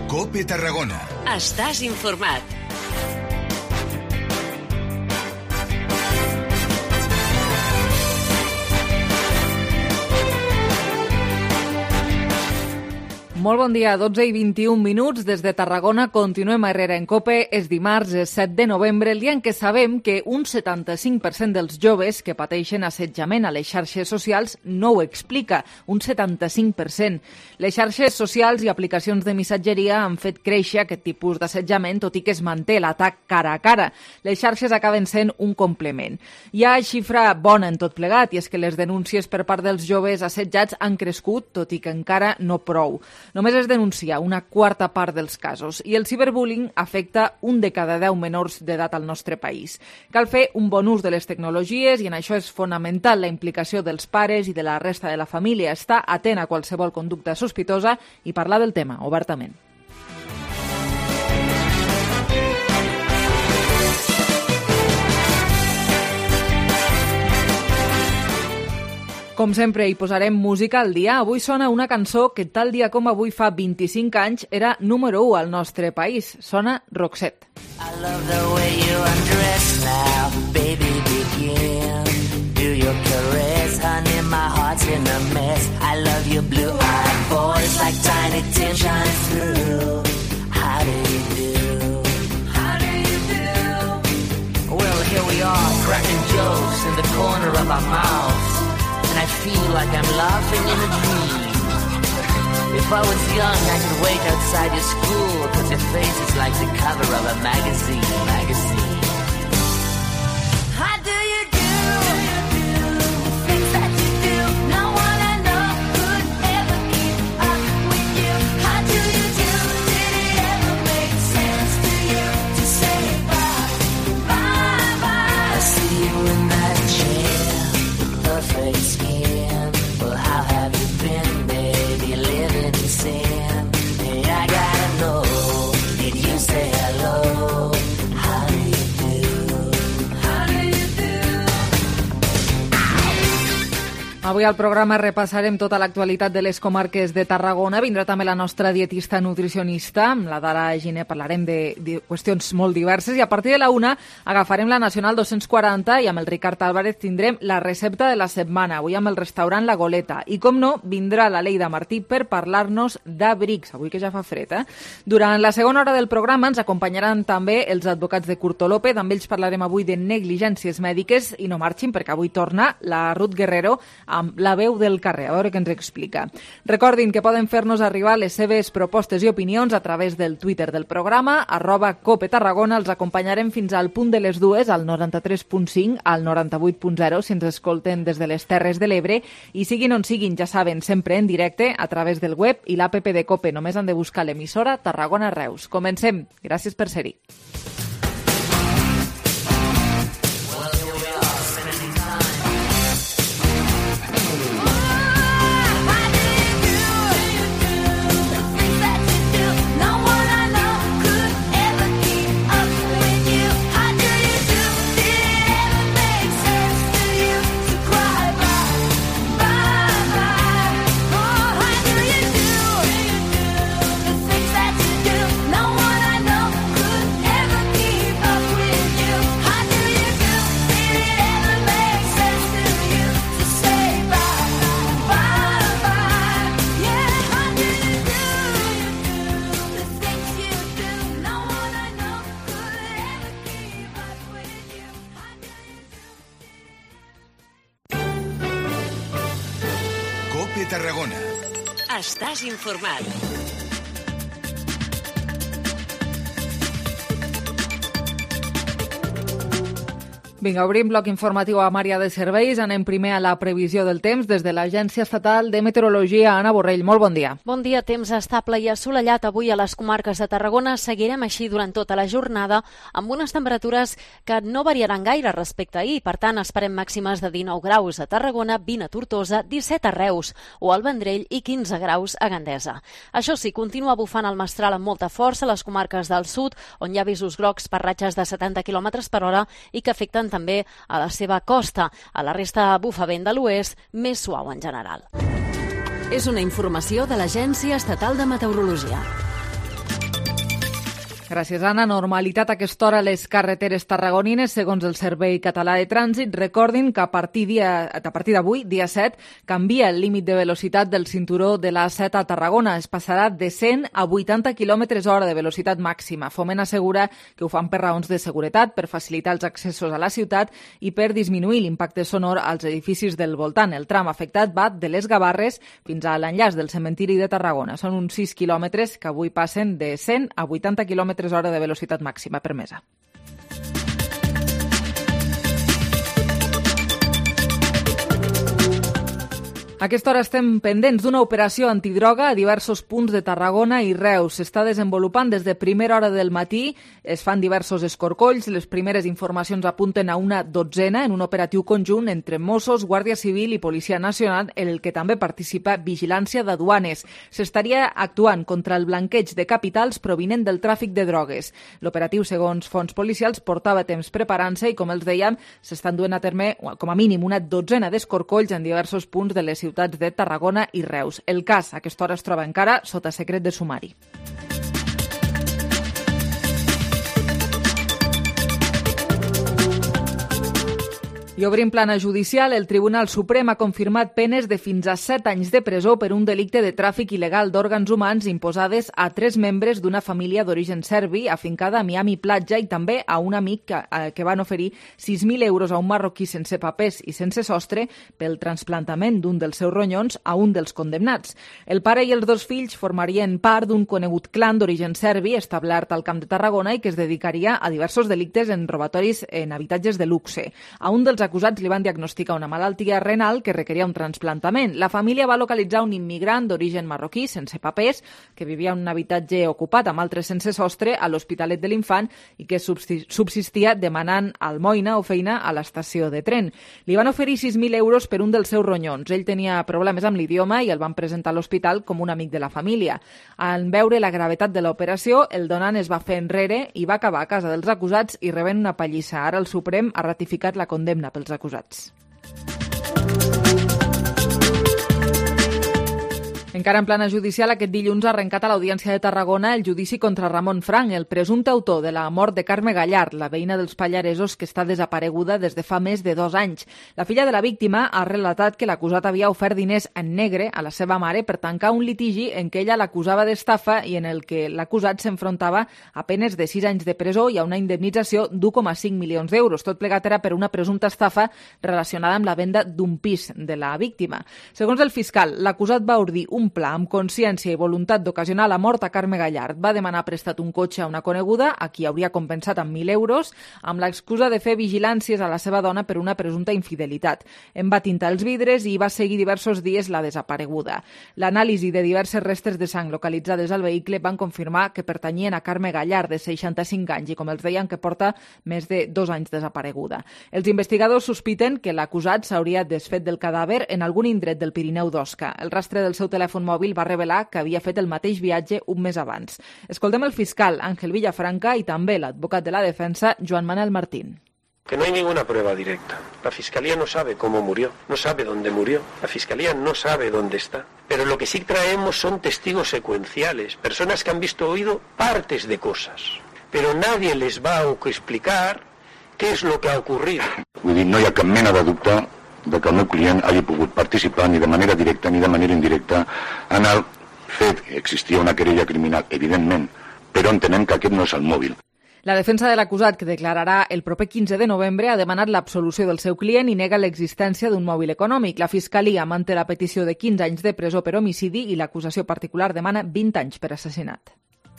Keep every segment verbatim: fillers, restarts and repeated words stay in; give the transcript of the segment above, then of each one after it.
COPE Tarragona. Estàs informat. Molt bon dia, dotze i vint-i-un minuts des de Tarragona. Continuem a Herrera en COPE. És dimarts, és set de novembre, el dia en què sabem que un setanta-cinc per cent dels joves que pateixen assetjament a les xarxes socials no ho explica. Un setanta-cinc per cent. Les xarxes socials i aplicacions de missatgeria han fet créixer aquest tipus d'assetjament, tot i que es manté l'atac cara a cara. Les xarxes acaben sent un complement. Hi ha xifra bona en tot plegat, i és que les denúncies per part dels joves assetjats han crescut, tot i que encara no prou. Només es denuncia una quarta part dels casos i el ciberbullying afecta un de cada deu menors d'edat al nostre país. Cal fer un bon ús de les tecnologies i en això és fonamental la implicació dels pares i de la resta de la família, estar atent a qualsevol conducta sospitosa i parlar del tema obertament. Com sempre, hi posarem música al dia. Avui sona una cançó que tal dia com avui fa vint-i-cinc anys era número u al nostre país. Sona Roxette. I love the way you undress now, baby, begin. Do your caress, honey, my heart's in a mess. I love your blue-eyed voice like tiny tin shine through. How do you do? How do you do? Well, here we are, cracking jokes in the corner of our mouths. I feel like I'm laughing in a dream. If I was young, I could wait outside your school, cause your face is like the cover of a magazine, magazine. How do you do? The things that you do, no one I know could ever keep up with you. How do you do? Did it ever make sense to you to say bye, bye, bye? I see you in that chair, perfect skin. Well, how have you been, baby? Living in sin. Hey, I gotta know, did you say hello? How do you do? How do you do? Avui al programa repassarem tota l'actualitat de les comarques de Tarragona. Vindrà també la nostra dietista nutricionista, amb la Dara Giner. Parlarem de, de qüestions molt diverses i a partir de la una agafarem la Nacional dos-cents quaranta i amb el Ricard Álvarez tindrem la recepta de la setmana. Avui amb el restaurant La Goleta. I com no, vindrà la Leida Martí per parlar-nos d'abrics, avui que ja fa fred. Eh? Durant la segona hora del programa ens acompanyaran també els advocats de Curto López. Amb ells parlarem avui de negligències mèdiques i no marxin perquè avui torna la Ruth Guerrero amb la veu del carrer, a veure què ens explica. Recordin que poden fer-nos arribar les seves propostes i opinions a través del Twitter del programa, arroba Cope Tarragona. Els acompanyarem fins al punt de les dues, al noranta-tres punt cinc, al noranta-vuit punt zero, si ens escolten des de les Terres de l'Ebre, i siguin on siguin, ja saben, sempre en directe a través del web i l'app de Cope. Només han de buscar l'emissora Tarragona Reus. Comencem. Gràcies per ser-hi. Tarragona. Estàs informat. Vinga, obrim bloc informatiu a Mària de Serveis. Anem primer a la previsió del temps des de l'Agència Estatal de Meteorologia. Anna Borrell, molt bon dia. Bon dia, temps estable i assolellat avui a les comarques de Tarragona. Seguirem així durant tota la jornada amb unes temperatures que no variaran gaire respecte a ahir. Per tant, esperem màximes de dinou graus a Tarragona, vint a Tortosa, disset a Reus o al Vendrell i quinze graus a Gandesa. Això sí, continua bufant el mestral amb molta força a les comarques del sud, on hi ha avisos grocs per ratxes de setanta quilòmetres per hora i que afecten també a la seva costa. A la resta bufa vent de l'oest, més suau en general. És una informació de l'Agència Estatal de Meteorologia. Gràcies, Anna. Normalitat a aquesta hora a les carreteres tarragonines, segons el Servei Català de Trànsit. Recordin que a partir, dia, a partir d'avui, dia set, canvia el límit de velocitat del cinturó de l'A set a Tarragona. Es passarà de cent a vuitanta quilòmetres hora de velocitat màxima. Foment assegura que ho fan per raons de seguretat, per facilitar els accessos a la ciutat i per disminuir l'impacte sonor als edificis del voltant. El tram afectat va de les Gavarres fins a l'enllaç del cementiri de Tarragona. Són uns sis quilòmetres que avui passen de cent a vuitanta quilòmetres hora de velocitat màxima permesa. A aquesta hora estem pendents d'una operació antidroga a diversos punts de Tarragona i Reus. S'està desenvolupant des de primera hora del matí, es fan diversos escorcolls, les primeres informacions apunten a una dotzena en un operatiu conjunt entre Mossos, Guàrdia Civil i Policia Nacional, en el que també participa Vigilància d'Aduanes. S'estaria actuant contra el blanqueig de capitals provinent del tràfic de drogues. L'operatiu, segons fonts policials, portava temps preparant-se i, com els dèiem, s'estan duent a terme com a mínim una dotzena d'escorcolls en diversos punts de les ciutats de Tarragona i Reus. El cas a aquesta hora es troba encara sota secret de sumari. I obrim plana judicial, el Tribunal Suprem ha confirmat penes de fins a set anys de presó per un delicte de tràfic il·legal d'òrgans humans imposades a tres membres d'una família d'origen serbi afincada a Miami Platja i també a un amic que, eh, que van oferir sis mil euros a un marroquí sense papers i sense sostre pel trasplantament d'un dels seus ronyons a un dels condemnats. El pare i els dos fills formarien part d'un conegut clan d'origen serbi establert al Camp de Tarragona i que es dedicaria a diversos delictes en robatoris en habitatges de luxe. A un dels acusats li van diagnosticar una malaltia renal que requeria un trasplantament. La família va localitzar un immigrant d'origen marroquí sense papers que vivia en un habitatge ocupat amb altres sense sostre a l'Hospitalet de l'Infant i que subsistia demanant almoina o feina a l'estació de tren. Li van oferir sis mil euros per un dels seus ronyons. Ell tenia problemes amb l'idioma i el van presentar a l'hospital com un amic de la família. En veure la gravetat de l'operació, el donant es va fer enrere i va acabar a casa dels acusats i rebent una pallissa. Ara el Suprem ha ratificat la condemna pels acusats. Encara en plana judicial, aquest dilluns ha arrencat a l'Audiència de Tarragona el judici contra Ramon Frank, el presumpte autor de la mort de Carme Gallard, la veïna dels Pallaresos que està desapareguda des de fa més de dos anys. La filla de la víctima ha relatat que l'acusat havia ofert diners en negre a la seva mare per tancar un litigi en què ella l'acusava d'estafa i en el que l'acusat s'enfrontava a penes de sis anys de presó i a una indemnització d'u coma cinc milions d'euros. Tot plegat era per una presumpta estafa relacionada amb la venda d'un pis de la víctima. Segons el fiscal, l'acusat va ordir un pla amb consciència i voluntat d'ocasionar la mort a Carme Gallard. Va demanar prestat un cotxe a una coneguda, a qui hauria compensat amb mil euros, amb l'excusa de fer vigilàncies a la seva dona per una presumpta infidelitat. En va tintar els vidres i va seguir diversos dies la desapareguda. L'anàlisi de diverses restes de sang localitzades al vehicle van confirmar que pertanyien a Carme Gallard, de seixanta-cinc anys, i com els deien, que porta més de dos anys desapareguda. Els investigadors sospiten que l'acusat s'hauria desfet del cadàver en algun indret del Pirineu d'Osca. El rastre del seu telèfon mòbil va revelar que havia fet el mateix viatge un mes abans. Escoltem el fiscal Ángel Villafranca i també l'advocat de la defensa, Joan Manuel Martín. Que no hay ninguna prueba directa. La Fiscalía no sabe cómo murió, no sabe dónde murió. La Fiscalía no sabe dónde está. Pero lo que sí traemos son testigos secuenciales, personas que han visto o oído partes de cosas. Pero nadie les va a explicar qué es lo que ha ocurrido. Vull dir, no hi ha cap mena de dubte de que el meu client hagi pogut participar ni de manera directa ni de manera indirecta en el fet que existia una querella criminal, evidentment, però entenem que aquest no és el mòbil. La defensa de l'acusat, que declararà el proper quinze de novembre, ha demanat l'absolució del seu client i nega l'existència d'un mòbil econòmic. La Fiscalia manté la petició de quinze anys de presó per homicidi i l'acusació particular demana vint anys per assassinat.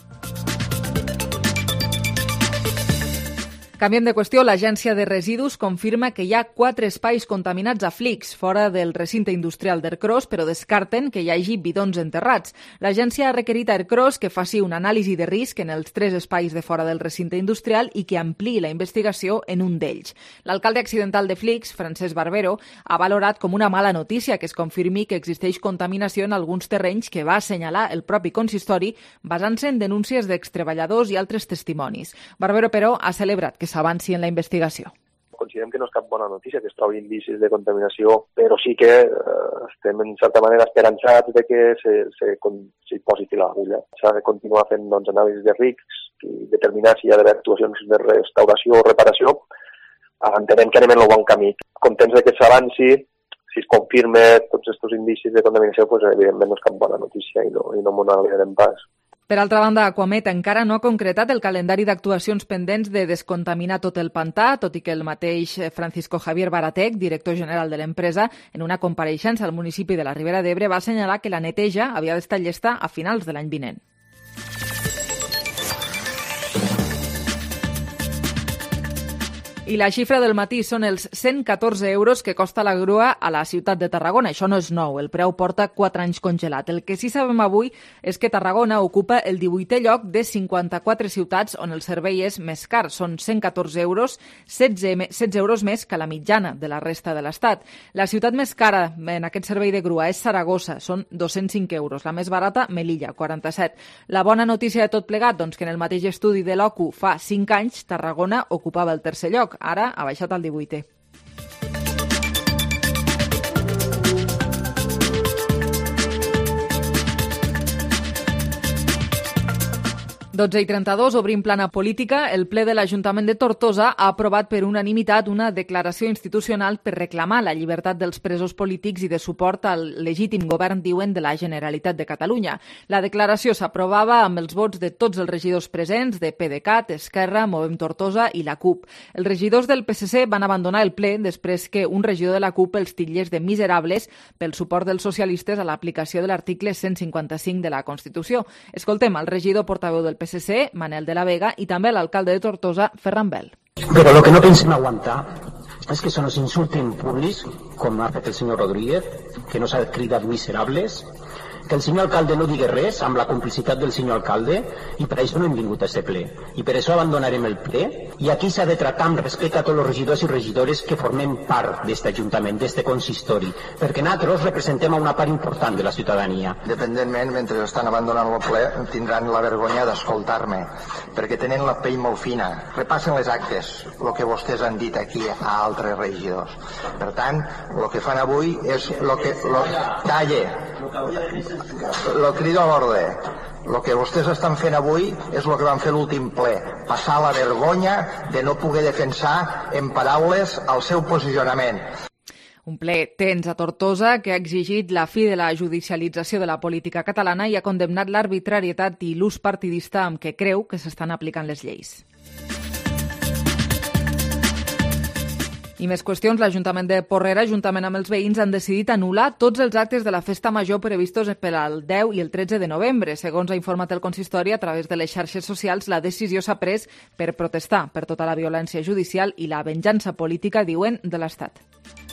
Canviem de qüestió, l'Agència de Residus confirma que hi ha quatre espais contaminats a Flix, fora del recinte industrial d'Ercros, però descarten que hi hagi bidons enterrats. L'agència ha requerit a Ercros que faci una anàlisi de risc en els tres espais de fora del recinte industrial i que ampliï la investigació en un d'ells. L'alcalde accidental de Flix, Francesc Barbero, ha valorat com una mala notícia que es confirmi que existeix contaminació en alguns terrenys que va assenyalar el propi consistori basant-se en denúncies d'extreballadors i altres testimonis. Barbero, però, ha celebrat que s'avanci en la investigació. Considerem que no és cap bona notícia que es trobi indicis de contaminació, però sí que eh, estem en certa manera esperançats de que se, se, se posi fil a l'agulla. S'ha de continuar fent doncs, anàlisis de riscs i determinar si hi ha d'haver actuacions de restauració o reparació, entenem que anem en el bon camí. Contents de que s'avanci, si es confirma tots aquests indicis de contaminació, pues, evidentment no és cap bona notícia i no, i no m'ho n'alegrem pas. Per altra banda, Aquamet encara no ha concretat el calendari d'actuacions pendents de descontaminar tot el pantà, tot i que el mateix Francisco Javier Baratec, director general de l'empresa, en una compareixença al municipi de la Ribera d'Ebre va assenyalar que la neteja havia d'estar llesta a finals de l'any vinent. I la xifra del matí són els cent catorze euros que costa la grua a la ciutat de Tarragona. Això no és nou, el preu porta quatre anys congelat. El que sí sabem avui és que Tarragona ocupa el divuitè lloc de cinquanta-quatre ciutats on el servei és més car. Són cent catorze euros, setze, setze euros més que la mitjana de la resta de l'Estat. La ciutat més cara en aquest servei de grua és Saragossa, són dos-cents cinc euros. La més barata, Melilla, quaranta-set. La bona notícia de tot plegat, doncs que en el mateix estudi de l'O C U fa cinc anys, Tarragona ocupava el tercer lloc. Ara ha baixat al divuitè. dotze i trenta-dos, obrim plana política. El ple de l'Ajuntament de Tortosa ha aprovat per unanimitat una declaració institucional per reclamar la llibertat dels presos polítics i de suport al legítim govern, diuen, de la Generalitat de Catalunya. La declaració s'aprovava amb els vots de tots els regidors presents, de PDeCAT, Esquerra, Movem Tortosa i la CUP. Els regidors del P S C van abandonar el ple després que un regidor de la CUP els titllés de miserables pel suport dels socialistes a l'aplicació de l'article cent cinquanta-cinc de la Constitució. Escoltem el regidor portaveu del P S C, Manel de la Vega, i també l'alcalde de Tortosa, Ferran Bel. Però lo que no pensem aguantar és que se nos insulte en públic, com ha fet el senyor Rodríguez, que nos ha cridat miserables, que el senyor alcalde no digui res amb la complicitat del senyor alcalde, i per això no hem vingut a este ple. I per això abandonarem el ple, i aquí s'ha de tractar amb respecte a tots els regidors i regidores que formem part d'aquest ajuntament, d'aquest consistori, perquè nosaltres representem a una part important de la ciutadania. Independentment, mentre estan abandonant el ple, tindran la vergonya d'escoltar-me, perquè tenen la pell molt fina. Repassen les actes, el que vostès han dit aquí a altres regidors. Per tant, el que fan avui és el que... Lo... Calle! Lo crido a l'ordre. El que vostès estan fent avui és el que van fer l'últim ple, passar la vergonya de no poder defensar en paraules el seu posicionament. Un ple tens a Tortosa que ha exigit la fi de la judicialització de la política catalana i ha condemnat l'arbitrarietat i l'ús partidista amb què creu que s'estan aplicant les lleis. I més qüestions. L'Ajuntament de Porrera, juntament amb els veïns, han decidit anul·lar tots els actes de la festa major previstos per al deu i el tretze de novembre. Segons ha informat el consistori, a través de les xarxes socials, la decisió s'ha pres per protestar per tota la violència judicial i la venjança política, diuen, de l'Estat.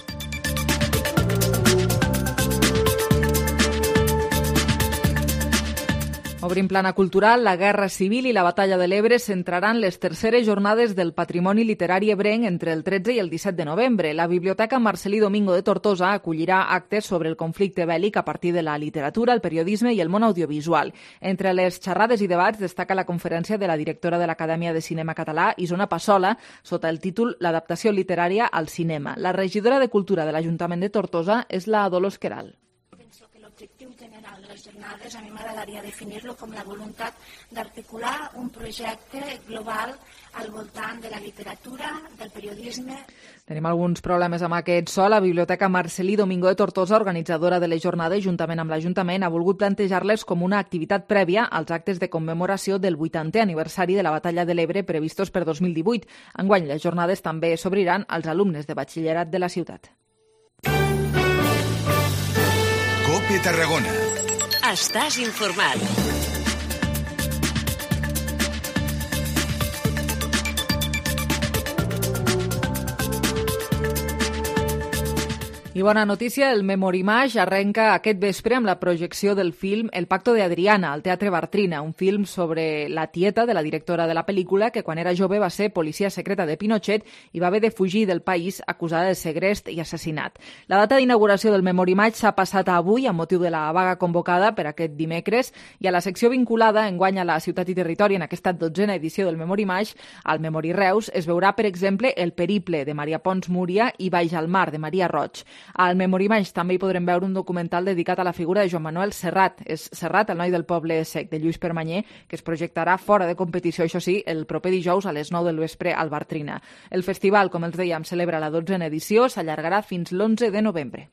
Obrim plana cultural. La Guerra Civil i la Batalla de l'Ebre centraran les terceres jornades del patrimoni literari ebrenc entre el tretze i el disset de novembre. La Biblioteca Marcelí Domingo de Tortosa acollirà actes sobre el conflicte bèl·lic a partir de la literatura, el periodisme i el món audiovisual. Entre les xerrades i debats destaca la conferència de la directora de l'Acadèmia de Cinema Català, Isona Passola, sota el títol L'adaptació literària al cinema. La regidora de Cultura de l'Ajuntament de Tortosa és la Dolors Queral. L'objectiu general de les jornades a mi m'agradaria definir-lo com la voluntat d'articular un projecte global al voltant de la literatura, del periodisme. Tenim alguns problemes amb aquest so. La Biblioteca Marcelí Domingo de Tortosa, organitzadora de les jornades, juntament amb l'Ajuntament, ha volgut plantejar-les com una activitat prèvia als actes de commemoració del vuitantè aniversari de la Batalla de l'Ebre previstos per dos mil divuit. Enguany, les jornades també s'obriran als alumnes de batxillerat de la ciutat. COPE Tarragona. Estàs informat. I bona notícia, el Memorimage arrenca aquest vespre amb la projecció del film El pacto de Adriana, al Teatre Bartrina, un film sobre la tieta de la directora de la pel·lícula que quan era jove va ser policia secreta de Pinochet i va haver de fugir del país acusada de segrest i assassinat. La data d'inauguració del Memorimage s'ha passat a avui amb motiu de la vaga convocada per aquest dimecres i a la secció vinculada enguany a la Ciutat i Territori en aquesta dotzena edició del Memorimage, al Memori Reus, es veurà, per exemple, El periple de Maria Pons Múria i Baix al mar de Maria Roig. Al Memorimanys també hi podrem veure un documental dedicat a la figura de Joan Manuel Serrat. És Serrat, el noi del poble sec, de Lluís Permanyer, que es projectarà fora de competició, això sí, el proper dijous a les nou del vespre al Bartrina. El festival, com els dèiem, celebra la dotzena edició, s'allargarà fins l'onze de novembre.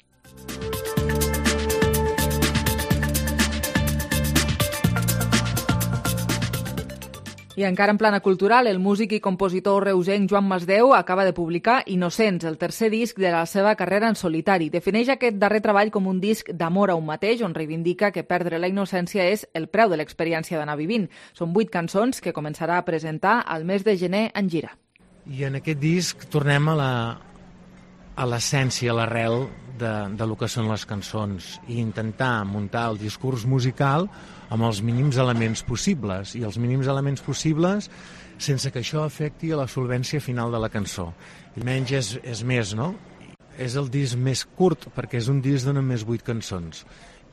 I encara en plana cultural, el músic i compositor reusenc Joan Masdeu acaba de publicar Innocents, el tercer disc de la seva carrera en solitari. Defineix aquest darrer treball com un disc d'amor a un mateix, on reivindica que perdre la innocència és el preu de l'experiència d'anar vivint. Són vuit cançons que començarà a presentar al mes de gener en gira. I en aquest disc tornem a la a l'essència, a l'arrel de, de lo que són les cançons i intentar muntar el discurs musical amb els mínims elements possibles, i els mínims elements possibles sense que això afecti a la solvència final de la cançó. I menys és, és més, no? És el disc més curt, perquè és un disc de només vuit cançons.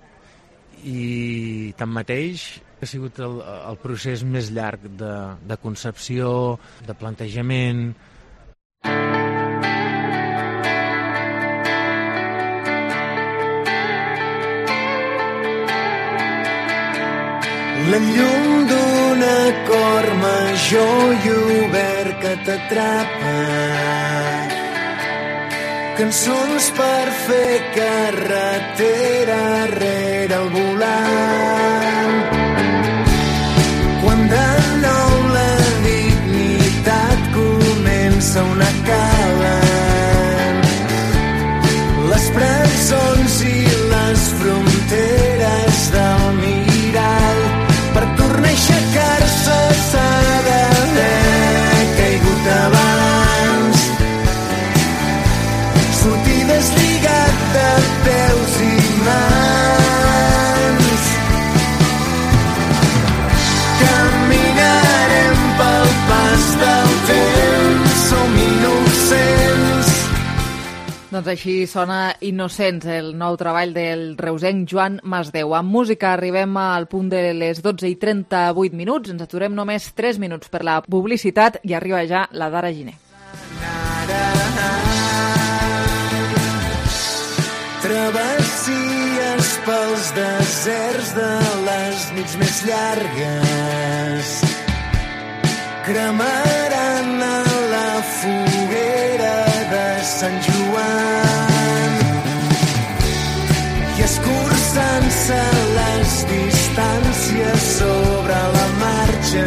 I tanmateix ha sigut el, el procés més llarg de, de concepció, de plantejament. La llum d'un acord major i obert que t'atrapa. Cançons per fer carretera rere el volant. Quan de nou la dignitat comença una calen. Les presons i les fronteres del mirall. Per tornar a aixecar-se s'ha d'haver caigut abans. Sortir deslligat de peus i mans. Caminarem pel pas del temps, som innocents. Doncs així sona Innocents, el nou treball del reusenc Joan Masdeu. Amb música arribem al punt de les dotze i trenta-vuit minuts. Ens aturem només tres minuts per la publicitat i arriba ja la Dara Giner. Travessies pels deserts de les nits més llargues. Cremaran a la foguera de Sant Joan i escurçant-se les distàncies sobre la marxa.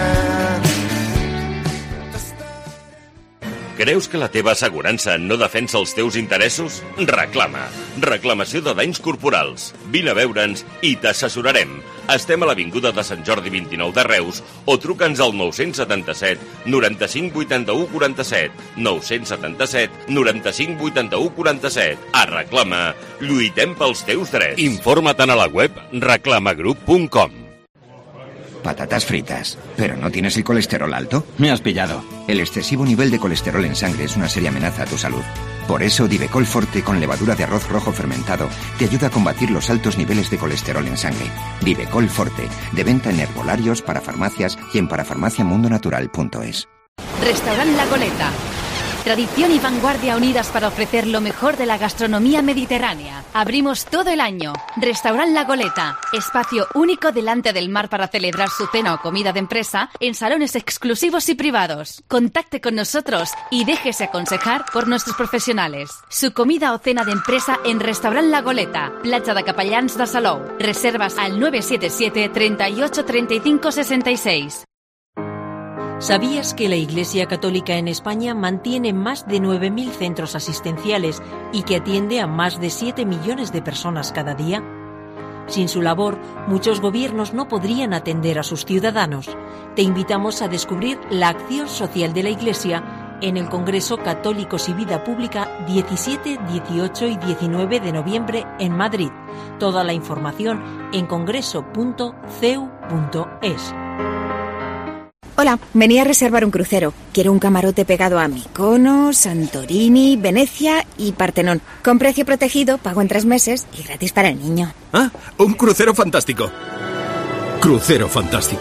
Creus que la teva assegurança no defensa els teus interessos? Reclama. Reclamació de danys corporals. Vine a veure'ns i t'assessorarem. Estem a l'Avinguda de Sant Jordi vint-i-nou de Reus o truca'ns al nou setanta-set noranta-cinc vuitanta-u quaranta-set, nou setanta-set noranta-cinc vuitanta-u quaranta-set. A Reclama, lluitem pels teus drets. Informa't a la web reclamagroup punt com. Patatas fritas. ¿Pero no tienes el colesterol alto? Me has pillado. El excesivo nivel de colesterol en sangre es una seria amenaza a tu salud. Por eso, Divecol Forte con levadura de arroz rojo fermentado te ayuda a combatir los altos niveles de colesterol en sangre. Divecol Forte, de venta en herbolarios, parafarmacias y en parafarmaciamundonatural punto es. Restaurant La Goleta. Tradición y vanguardia unidas para ofrecer lo mejor de la gastronomía mediterránea. Abrimos todo el año. Restaurant La Goleta. Espacio único delante del mar para celebrar su cena o comida de empresa en salones exclusivos y privados. Contacte con nosotros y déjese aconsejar por nuestros profesionales. Su comida o cena de empresa en Restaurant La Goleta. Platja de Capellans de Salou. Reservas al nueve siete siete, treinta y ocho, treinta y cinco, sesenta y seis. ¿Sabías que la Iglesia Católica en España mantiene más de nueve mil centros asistenciales y que atiende a más de siete millones de personas cada día? Sin su labor, muchos gobiernos no podrían atender a sus ciudadanos. Te invitamos a descubrir la acción social de la Iglesia en el Congreso Católicos y Vida Pública diecisiete, dieciocho y diecinueve de noviembre en Madrid. Toda la información en congreso punto c e u punto es. Hola, venía a reservar un crucero. Quiero un camarote pegado a Mykonos, Santorini, Venecia y Partenón. Con precio protegido, pago en tres meses y gratis para el niño. Ah, un crucero fantástico. Crucero fantástico.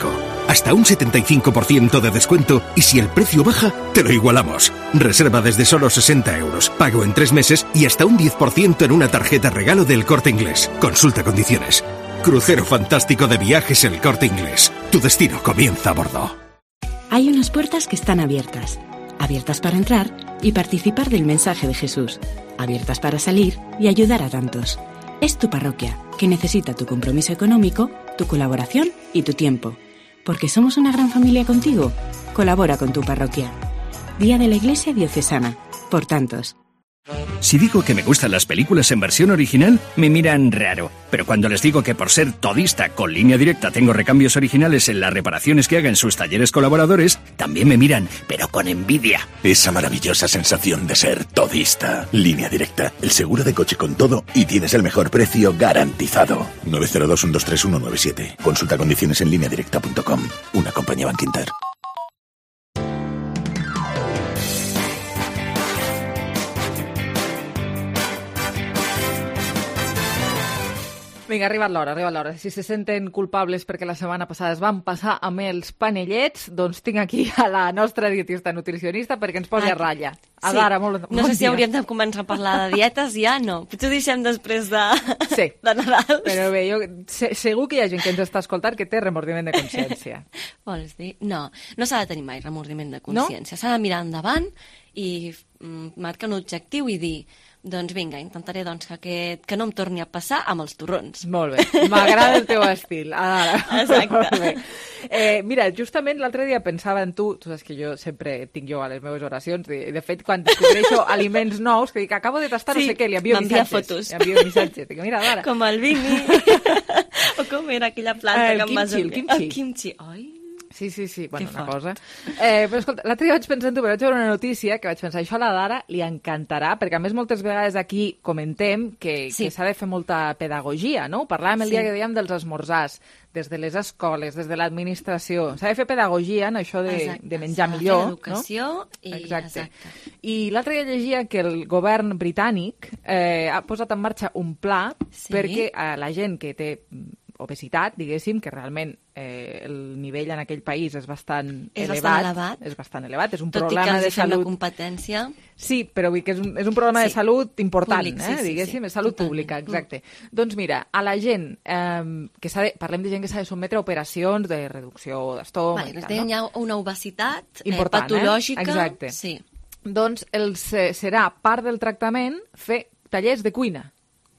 hasta un setenta y cinco por ciento de descuento y si el precio baja, te lo igualamos. Reserva desde solo sesenta euros, pago en tres meses y hasta un diez por ciento en una tarjeta regalo del Corte Inglés. Consulta condiciones. Crucero fantástico de viajes El Corte Inglés. Tu destino comienza a bordo. Hay unas puertas que están abiertas. Abiertas para entrar y participar del mensaje de Jesús. Abiertas para salir y ayudar a tantos. Es tu parroquia, que necesita tu compromiso económico, tu colaboración y tu tiempo. Porque somos una gran familia contigo. Colabora con tu parroquia. Día de la Iglesia Diocesana. Por tantos. Si digo que me gustan las películas en versión original, me miran raro. Pero cuando les digo que por ser todista con Línea Directa tengo recambios originales en las reparaciones que haga en sus talleres colaboradores, también me miran, pero con envidia. Esa maravillosa sensación de ser todista. Línea Directa, el seguro de coche con todo y tienes el mejor precio garantizado. nueve cero dos, uno dos tres, uno nueve siete. Consulta condiciones en línea directa punto com. Una compañía Bankinter. Vinga, ha arribat l'hora, ha arribat l'hora. Si se senten culpables perquè la setmana passada es van passar amb els panellets, doncs tinc aquí a la nostra dietista nutricionista perquè ens posi a ratlla. Sí. Adara, molt, no bon sé si dia. hauríem de començar a parlar de dietes ja, no. Potser ho deixem després de, sí. de Nadal. Però bé, jo, se, segur que hi ha gent que ens està escoltant que té remordiment de consciència. Vols dir? No, no s'ha de tenir mai remordiment de consciència. No? S'ha de mirar endavant i mm, marcar un objectiu i dir doncs vinga, intentaré doncs, que, aquest, que no em torni a passar amb els torrons. Molt bé, m'agrada el teu estil. Ara. Exacte. Molt bé. Eh, mira, justament l'altre dia pensava en tu, tu saps que jo sempre tinc jo a les meves oracions, de, de fet, quan descobreixo aliments nous, que dic, acabo de tastar sí, no sé què, li envio missatges. fotos. Li envio missatges. Dic, mira, Dara. Com el Vini. O com era aquella planta el que em vas... El kimchi, el kimchi. Ai, Sí, sí, sí, bueno, que una fort. cosa. Eh, però escolta, l'altre dia vaig pensar en tu, però vaig veure una notícia que vaig pensar, això a la Dara li encantarà, perquè a més moltes vegades aquí comentem que Sí. que s'ha de fer molta pedagogia, no? Parlàvem el Sí. dia que dèiem dels esmorzars, des de les escoles, des de l'administració. S'ha de fer pedagogia en això de, Exacte, de menjar s'ha de fer millor, educació no? i- Exacte. exacte. I l'altre dia llegia que el govern britànic eh, ha posat en marxa un pla Sí. perquè a la gent que té obesitat, diguéssim, que realment eh, el nivell en aquell país és bastant És elevat. bastant elevat. És bastant elevat. És un Tot i que problema ens de hi fem la salut. competència. Sí, però vull dir que és un, és un problema Sí. de salut important, Públic, eh? sí, sí, diguéssim, sí, és salut totalment. pública, exacte. Doncs mira, a la gent eh, que s'ha de, parlem de gent que s'ha de sotmetre a operacions de reducció d'estómac Vale, i ens tal, deien no? ja una obesitat Important, eh, patològica. eh? Exacte. Sí. Doncs els, eh, serà part del tractament fer tallers de cuina.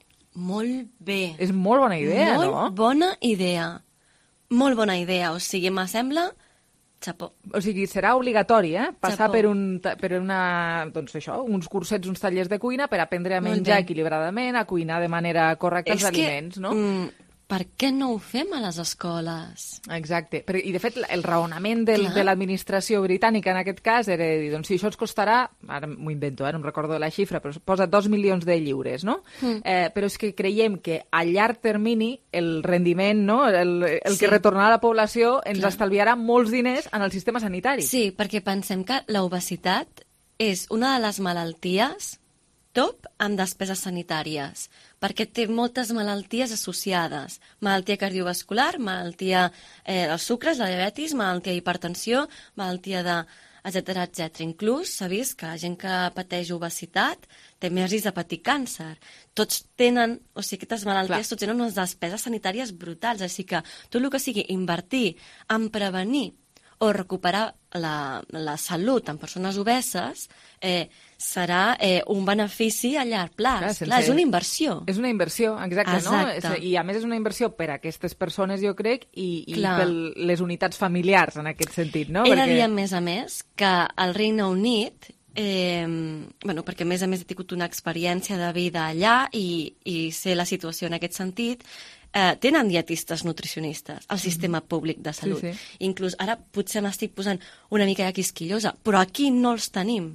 Molt bé. És molt bona idea, Molt no? bona idea. Molt bona idea. O sigui, m'assembla... Xapó. O sigui, serà obligatori, eh? Passar Xapó. per, un, ta- per una, doncs això, uns cursets, uns tallers de cuina per aprendre a Molt menjar bé. equilibradament, a cuinar de manera correcta els És que, aliments, no? mm, per què no ho fem a les escoles? Exacte. Però, I, de fet, el raonament del, Clar. de l'administració britànica en aquest cas era de dir, doncs si això ens costarà, ara m'ho invento, eh, no em recordo la xifra, però posa dos milions de lliures, no? Mm. Eh, però és que creiem que a llarg termini el rendiment, no? el, el Sí. que retornarà a la població ens Clar. estalviarà molts diners en el sistema sanitari. Sí, perquè pensem que l'obesitat és una de les malalties top amb despeses sanitàries, perquè té moltes malalties associades. Malaltia cardiovascular, malaltia eh, dels sucres, la diabetis, malaltia d'hipertensió, malaltia de etcètera, etcètera. Inclús s'ha vist que la gent que pateix obesitat té més risc de patir càncer. Tots tenen, o sigui, aquestes malalties, Clar. tots tenen unes despeses sanitàries brutals, així que tot el que sigui invertir en prevenir o recuperar la, la salut en persones obeses eh, serà eh, un benefici a llarg plaç. Clar, Clar, sense- Clar, és una inversió. És una inversió, exacte, Exacte. no? És- I a més és una inversió per a aquestes persones, jo crec, i, i Clar. per les unitats familiars, en aquest sentit, no? He de dir, a més a més, que al Regne Unit, eh, bueno, perquè a més a més he tingut una experiència de vida allà i, i sé la situació en aquest sentit, eh, tenen dietistes nutricionistes al sistema públic de salut. Sí, sí. Inclús ara potser m'estic posant una mica ja quisquillosa, però aquí no els tenim.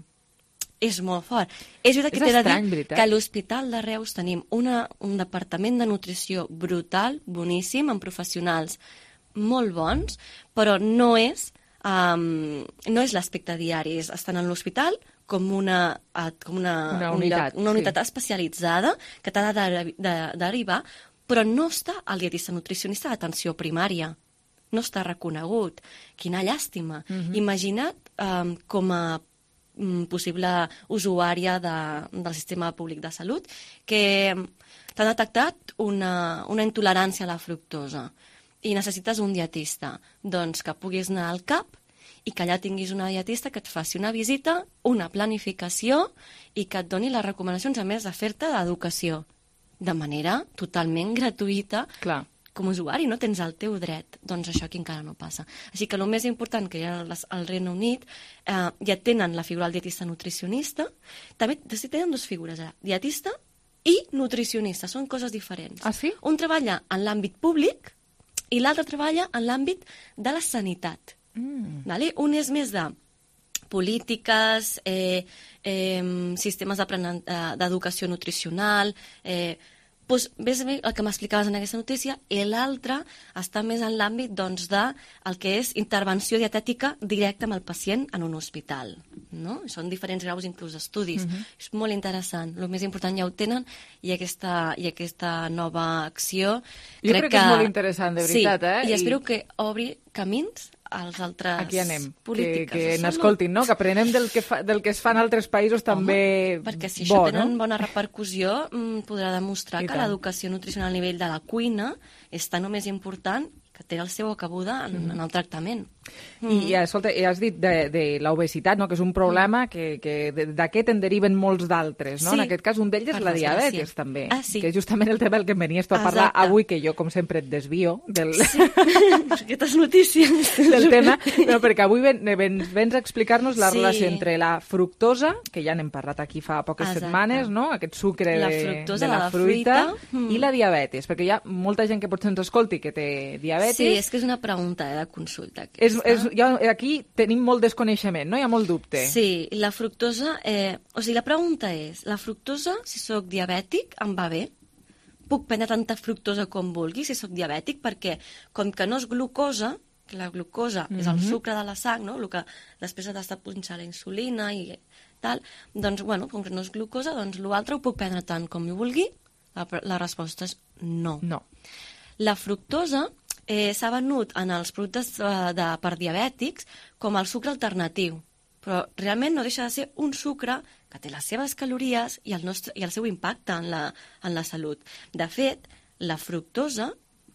És molt fort. És veritat que És t'he de estrany, dir veritat. que a l'Hospital de Reus tenim una, un departament de nutrició brutal, boníssim, amb professionals molt bons, però no és, um, no és l'aspecte diari. És, estan en l'hospital com una, eh, com una, Una un unitat, lloc, una unitat sí. especialitzada que t'ha de, de, de derivar, però no està el dietista nutricionista d'atenció primària. no està reconegut. Quina llàstima. Mhm. Imagina't eh, com a mm, possible usuària de, del sistema públic de salut que t'ha detectat una, una intolerància a la fructosa i necessites un dietista. Doncs que puguis anar al C A P i que allà tinguis una dietista que et faci una visita, una planificació i que et doni les recomanacions, a més de fer-te d'educació, de manera totalment gratuïta. Clar. Com a usuari, no tens el teu dret. Doncs això aquí encara no passa. Així que el més important que hi ha al Regne Unit, eh, ja tenen la figura del dietista nutricionista, també tenen dues figures, ara, dietista i nutricionista, són coses diferents. Ah, sí? Un treballa en l'àmbit públic i l'altre treballa en l'àmbit de la sanitat. Mm. Vale? Un és més de polítiques, eh, eh, sistemes d'educació nutricional, eh, doncs, ves bé el que m'explicaves en aquesta notícia, i l'altre està més en l'àmbit doncs, de el que és intervenció dietètica directa amb el pacient en un hospital. No? Són diferents graus inclús d'estudis. Mhm. És molt interessant. El més important ja ho tenen i aquesta, i aquesta nova acció... Jo crec, crec que és molt interessant, de veritat. Sí, eh? i espero I... que obri camins als altres Aquí anem, polítiques. que, que n'escoltin, no? Que aprenem del que, fa, del que es fa en altres països. Home, també perquè si bo, això tenen no? bona repercussió, podrà demostrar I que tant. l'educació nutricional a nivell de la cuina és tan o més important que té el seu cabuda en, Mm. en el tractament. I, i escolta, i has dit de, de l'obesitat, no? Que és un problema que, que d'aquest en deriven molts d'altres, no? Sí. En aquest cas, un d'ells és Per la diabetes, desgràcia. també. Ah, sí. Que és justament el tema del que em venies tu a parlar Exacte. avui, que jo, com sempre, et desvio del, Sí. Aquestes notícies. del tema, no, perquè avui ven, ven, vens a explicar-nos la Sí. relació entre la fructosa, que ja n'hem parlat aquí fa poques Exacte. setmanes, no? Aquest sucre La de, fructosa de la, de la fruita, fruita. Mm. i la diabetes, perquè hi ha molta gent que potser ens escolti que té diabetes. Sí, és que és una pregunta eh, de consulta. És, aquesta. és, ja, aquí tenim molt desconeixement, no? Hi ha molt dubte. Sí, la fructosa... Eh, o sigui, la pregunta és, la fructosa, si sóc diabètic, em va bé? Puc prendre tanta fructosa com vulgui si sóc diabètic? Perquè, com que no és glucosa, que la glucosa mm-hmm. és el sucre de la sang, no? El que després has d'estar punxant la insulina i tal, doncs, bueno, com que no és glucosa, doncs l'altre ho puc prendre tant com vulgui? La, la resposta és no. No. La fructosa eh, s'ha venut en els productes de, de, per diabètics com el sucre alternatiu, però realment no deixa de ser un sucre que té les seves calories i el, nostre, i el seu impacte en la, en la salut. De fet, la fructosa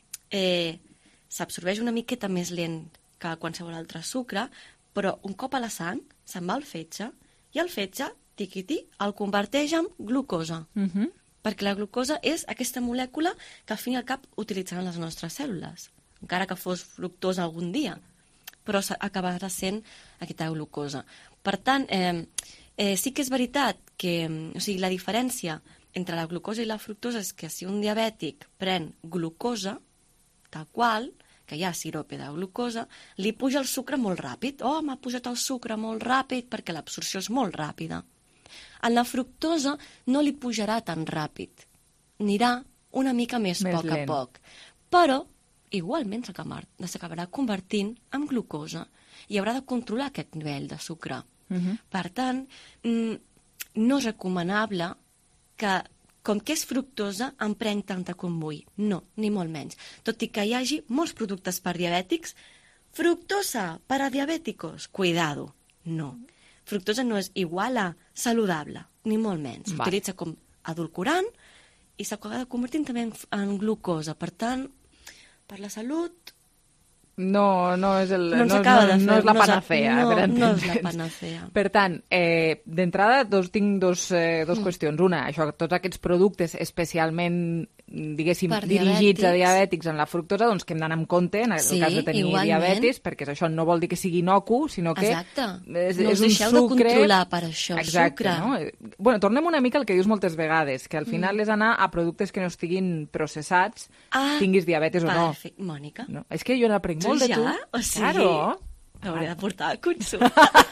eh, s'absorbeix una miqueta més lent que qualsevol altre sucre, però un cop a la sang se'n va al fetge i el fetge, tiquití, el converteix en glucosa. Mm-hmm. Perquè la glucosa és aquesta molècula que al fin i al cap utilitzaran les nostres cèl·lules, encara que fos fructosa algun dia, però acabarà sent aquesta glucosa. Per tant, eh, eh, sí que és veritat que o sigui, la diferència entre la glucosa i la fructosa és que si un diabètic pren glucosa, tal qual, que hi ha sirope de glucosa, li puja el sucre molt ràpid. Oh, m'ha pujat el sucre molt ràpid perquè l'absorció és molt ràpida. En la fructosa no li pujarà tan ràpid. Anirà una mica més, més poc lent. a poc. Però igualment s'acabarà convertint en glucosa i haurà de controlar aquest nivell de sucre. Mm-hmm. Per tant, no és recomanable que, com que és fructosa, em prenc tanta com vull. No, ni molt menys. Tot i que hi hagi molts productes per diabètics, fructosa per a diabèticos, cuidado, no. Fructosa no és igual a saludable, ni molt menys. S'utilitza com edulcorant i s'acaba convertint també en, en glucosa. Per tant, per la salut... No, no és, el, no, no, no, no, no és la no panacea. No, per no és la panacea. Per tant, eh, d'entrada dos, tinc dos, eh, dos mm. qüestions. Una, això, tots aquests productes especialment, diguéssim, per dirigits diabètics. a diabètics en la fructosa, doncs que hem d'anar amb compte en el sí, cas de tenir igualment. diabetis, perquè això no vol dir que sigui inocu, sinó que Exacte. és, no és us un deixeu sucre... de controlar per això, el Exacte, sucre. No? Bueno, tornem una mica al que dius moltes vegades, que al final mm. és anar a productes que no estiguin processats, ah, tinguis diabetes o no. Perfecte, Mònica. No, és que jo n'aprenc Tu molt de ja? tu. O sigui, claro. Hauré de portar a consum.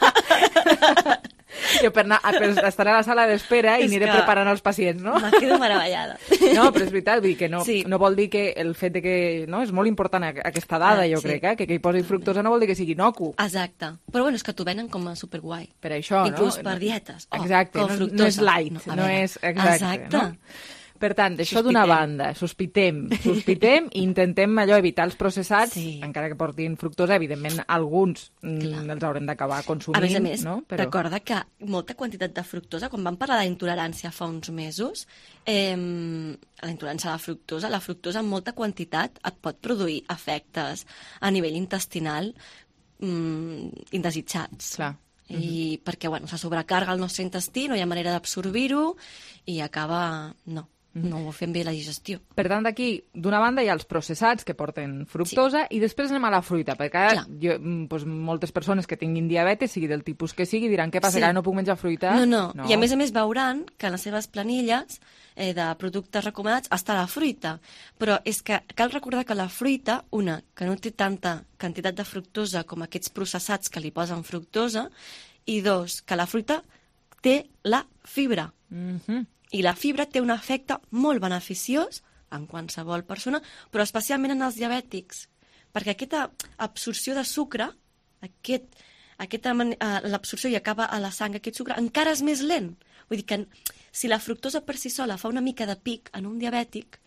Jo per, anar, per estar a la sala d'espera i És aniré que preparant els pacients, no? Me quedo meravellada. No, però és veritat, vull dir que no, Sí. no vol dir que el fet de que... No, és molt important aquesta dada, Ah, jo sí. crec, eh? que, que hi posi fructosa no vol dir que sigui inocu. Exacte. Però bueno, és que t'ho venen com a superguai. Per això, Inclús no? per dietes. Oh, Exacte, com no, és- fructosa. no és light, No, a no veure. és... Exacte, Exacte. no? Per tant, això d'una banda, sospitem, sospitem i intentem allò evitar els processats, sí. encara que portin fructosa, evidentment alguns mm, els haurem d'acabar consumint. A més a més, no? Però... recorda que molta quantitat de fructosa, quan vam parlar de la intolerància fa uns mesos, eh, la intolerància a la fructosa, la fructosa en molta quantitat et pot produir efectes a nivell intestinal mm, indesitjats. Clar. I mm-hmm. perquè, bueno, se sobrecarga el nostre intestí, no hi ha manera d'absorbir-ho i acaba... no. No ho fem bé la digestió. Per tant, aquí, d'una banda, hi ha els processats que porten fructosa sí. i després anem a la fruita, perquè ara jo, doncs, moltes persones que tinguin diabetes, sigui del tipus que sigui, diran què passa, sí. que ara no puc menjar fruita? No, no, no, i a més a més veuran que en les seves planilles eh, de productes recomanats està la fruita, però és que cal recordar que la fruita, una, que no té tanta quantitat de fructosa com aquests processats que li posen fructosa, i dos, que la fruita té la fibra. Mhm. I la fibra té un efecte molt beneficiós en qualsevol persona, però especialment en els diabètics, perquè aquesta absorció de sucre, aquest, aquesta, uh, l'absorció i acaba a la sang aquest sucre, encara és més lent. Vull dir que si la fructosa per si sola fa una mica de pic en un diabètic,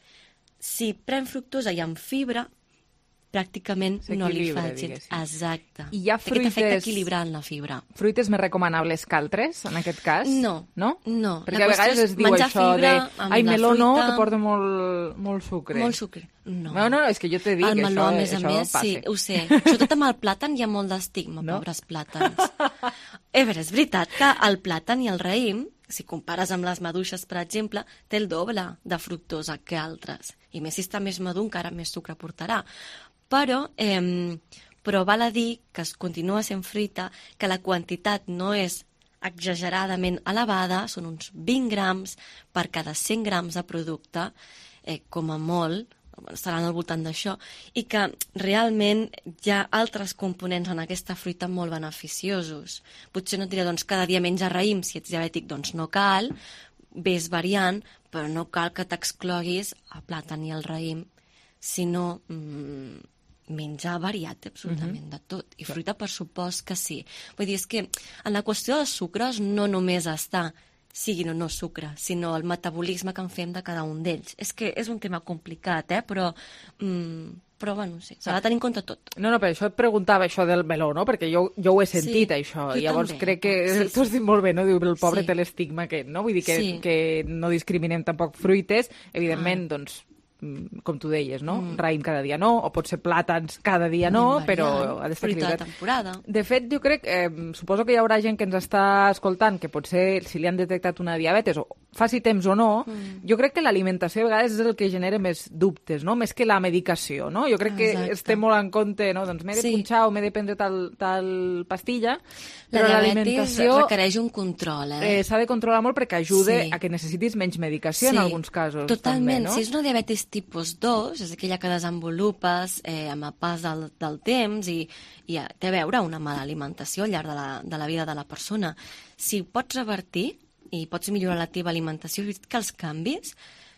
si pren fructosa i amb fibra, pràcticament no li fa gens. Exacte. I hi ha fruites... Aquest efecte equilibrant la fibra. Fruites més recomanables que altres, en aquest cas? No. No? No. Perquè a vegades es diu això de... Ai, meló no, que porta molt, molt sucre. Molt sucre. No. No, no, és que jo t'he dit el que meló, això, a més a això més, passe. sí, ho sé. Sobretot amb el plàtan hi ha molt d'estigma, no? Pobres plàtans. Eh, però és veritat que el plàtan i el raïm, si compares amb les maduixes, per exemple, té el doble de fructosa que altres. I més si està més madur, encara més sucre portarà. Però, eh, però val a dir que es continua sent fruita, que la quantitat no és exageradament elevada, són uns vint grams per cada cent grams de producte, eh, com a molt, estaran al voltant d'això, i que realment hi ha altres components en aquesta fruita molt beneficiosos. Potser no et diré, doncs, cada dia menja raïm, si ets diabètic, doncs no cal, ves variant, però no cal que t'excloguis el plàtan i el raïm, sinó mmm, menjar variat absolutament mm-hmm. de tot. I fruita, per supost que sí. Vull dir, és que en la qüestió dels sucres no només està siguin o no sucre, sinó el metabolisme que en fem de cada un d'ells. És que és un tema complicat, eh? però, mm, però bueno, sí, s'ha de tenir en compte tot. No, no, per això et preguntava això del meló, no? Perquè jo, jo ho he sentit, sí, això, i llavors també. crec que Sí, tu has dit molt bé, no? Diu, el pobre Sí. té l'estigma aquest, no? Vull dir que, Sí. que no discriminem tampoc fruites, evidentment, Ah. doncs, mm, com tu deies, no? Mm. Raïm cada dia no, o pot ser plàtans cada dia no, Variant, però ha d'estar fruita de equilibrat. temporada. De fet, jo crec, eh, suposo que hi haurà gent que ens està escoltant que potser si li han detectat una diabetes, o faci temps o no, Mm. jo crec que l'alimentació a vegades és el que genera més dubtes, no? Més que la medicació, no? Jo crec que Exacte. es té molt en compte, no? Doncs m'he de Sí. punxar o m'he de prendre tal, tal pastilla, La però diabetis l'alimentació requereix un control, eh? eh, s'ha de controlar molt perquè ajuda Sí. a que necessitis menys medicació en alguns casos. Totalment. També, no? Si és una diabetis tipus dos, és aquella que desenvolupes eh, amb el pas del, del temps i, i eh, té a veure una mala alimentació al llarg de la, de la vida de la persona. Si pots revertir i pots millorar la teva alimentació, he vist que els canvis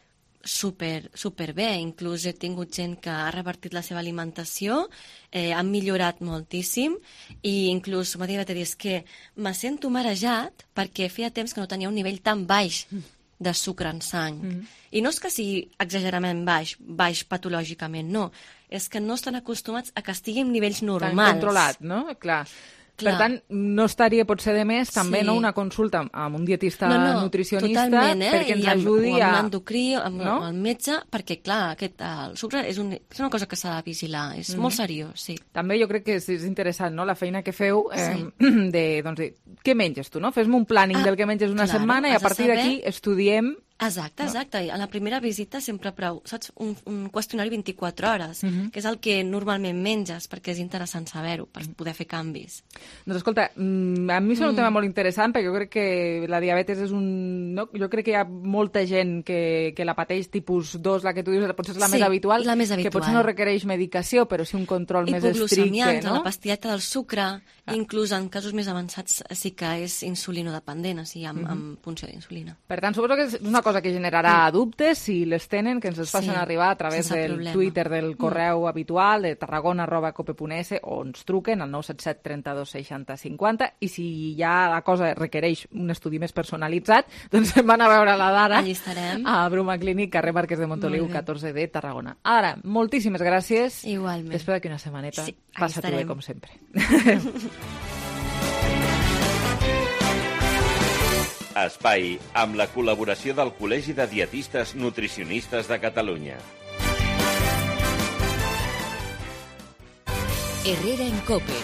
super, super bé. Inclús he tingut gent que ha revertit la seva alimentació, eh, han millorat moltíssim i inclús m'ha dit és que me sento marejat perquè feia temps que no tenia un nivell tan baix de sucre en sang. Mm. I no és que sigui exageradament baix, baix patològicament, no. És que no estan acostumats a que estigui en nivells normals. Tan controlat, no? Clar. Clar. Per tant, no estaria potser de més també Sí. no, una consulta amb un dietista no, no, nutricionista totalment, eh? perquè ens I amb, ajudi o amb a... un endocrí, amb, no? amb el metge, perquè, clar, aquest, el sucre és, un, és una cosa que s'ha de vigilar, és Mhm. molt seriós, sí. També jo crec que és, és interessant, no?, la feina que feu eh, Sí. de, doncs, de, què menges tu, no? Fes-me un planning Ah, del que menges una claro, setmana i a has de partir saber- d'aquí estudiem... Exacte, No? exacte. I a la primera visita sempre prou, saps, un, un qüestionari vint-i-quatre hores, Mhm. que és el que normalment menges, perquè és interessant saber-ho, per poder fer canvis. Doncs escolta, mm, a mi és un Mm. tema molt interessant perquè jo crec que la diabetes és un... No? Jo crec que hi ha molta gent que, que la pateix tipus dos, la que tu dius, potser és la Sí, més habitual, la més que habitual. potser no requereix medicació, però sí un control més estricte, Hipoglucemiants, no? la pastilleta del sucre, ah. inclús en casos més avançats sí que és insulinodependent, o sigui, amb, Mhm. amb punció d'insulina. Per tant, suposo que és una cosa que generarà dubtes, si les tenen, que ens les facin Sí, arribar a través sense del problema. Twitter del correu habitual de tarragona arroba cope punt es o ens truquen al nou set set trenta-dos seixanta cinquanta, i si ja la cosa requereix un estudi més personalitzat, doncs se'n van a veure la Dara Allí estarem. a Bruma Clínic, carrer Marquès de Montoliu, Molt bé. catorze de Tarragona. Ara, moltíssimes gràcies. Igualment. Després d'aquí una setmaneta, Sí, allí passa-t'ho bé, estarem. com sempre. Espai, amb la col·laboració del Col·legi de Dietistes Nutricionistes de Catalunya. Herrera en Cope.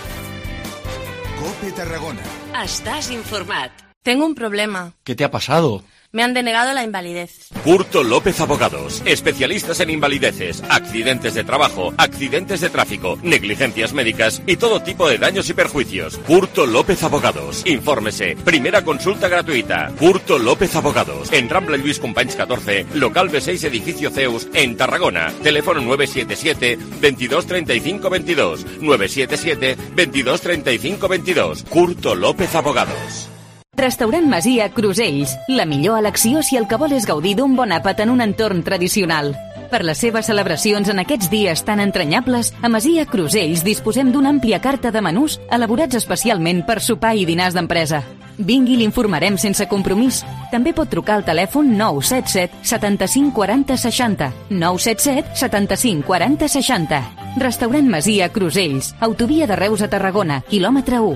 Cope Tarragona. Estàs informat. Tengo un problema. ¿Qué te ha pasado? Me han denegado la invalidez. Curto López Abogados, especialistas en invalideces, accidentes de trabajo, accidentes de tráfico, negligencias médicas y todo tipo de daños y perjuicios. Curto López Abogados. Infórmese. Primera consulta gratuita. Curto López Abogados. En Rambla Lluís Companys catorce, local B seis, edificio Zeus, en Tarragona. Teléfono nueve siete siete, veintidós treinta y cinco veintidós. nueve siete siete, veintidós treinta y cinco veintidós. Curto López Abogados. Restaurant Masia Crusells, la millor elecció si el que vol és gaudir d'un bon àpat en un entorn tradicional. Per les seves celebracions en aquests dies tan entranyables, a Masia Crusells disposem d'una àmplia carta de menús elaborats especialment per sopar i dinars d'empresa. Vingui i l'informarem sense compromís. També pot trucar al telèfon nou set set, setanta-cinc quaranta seixanta. nou set set, setanta-cinc quaranta seixanta. Restaurant Masia Crusells, autovia de Reus a Tarragona, quilòmetre u.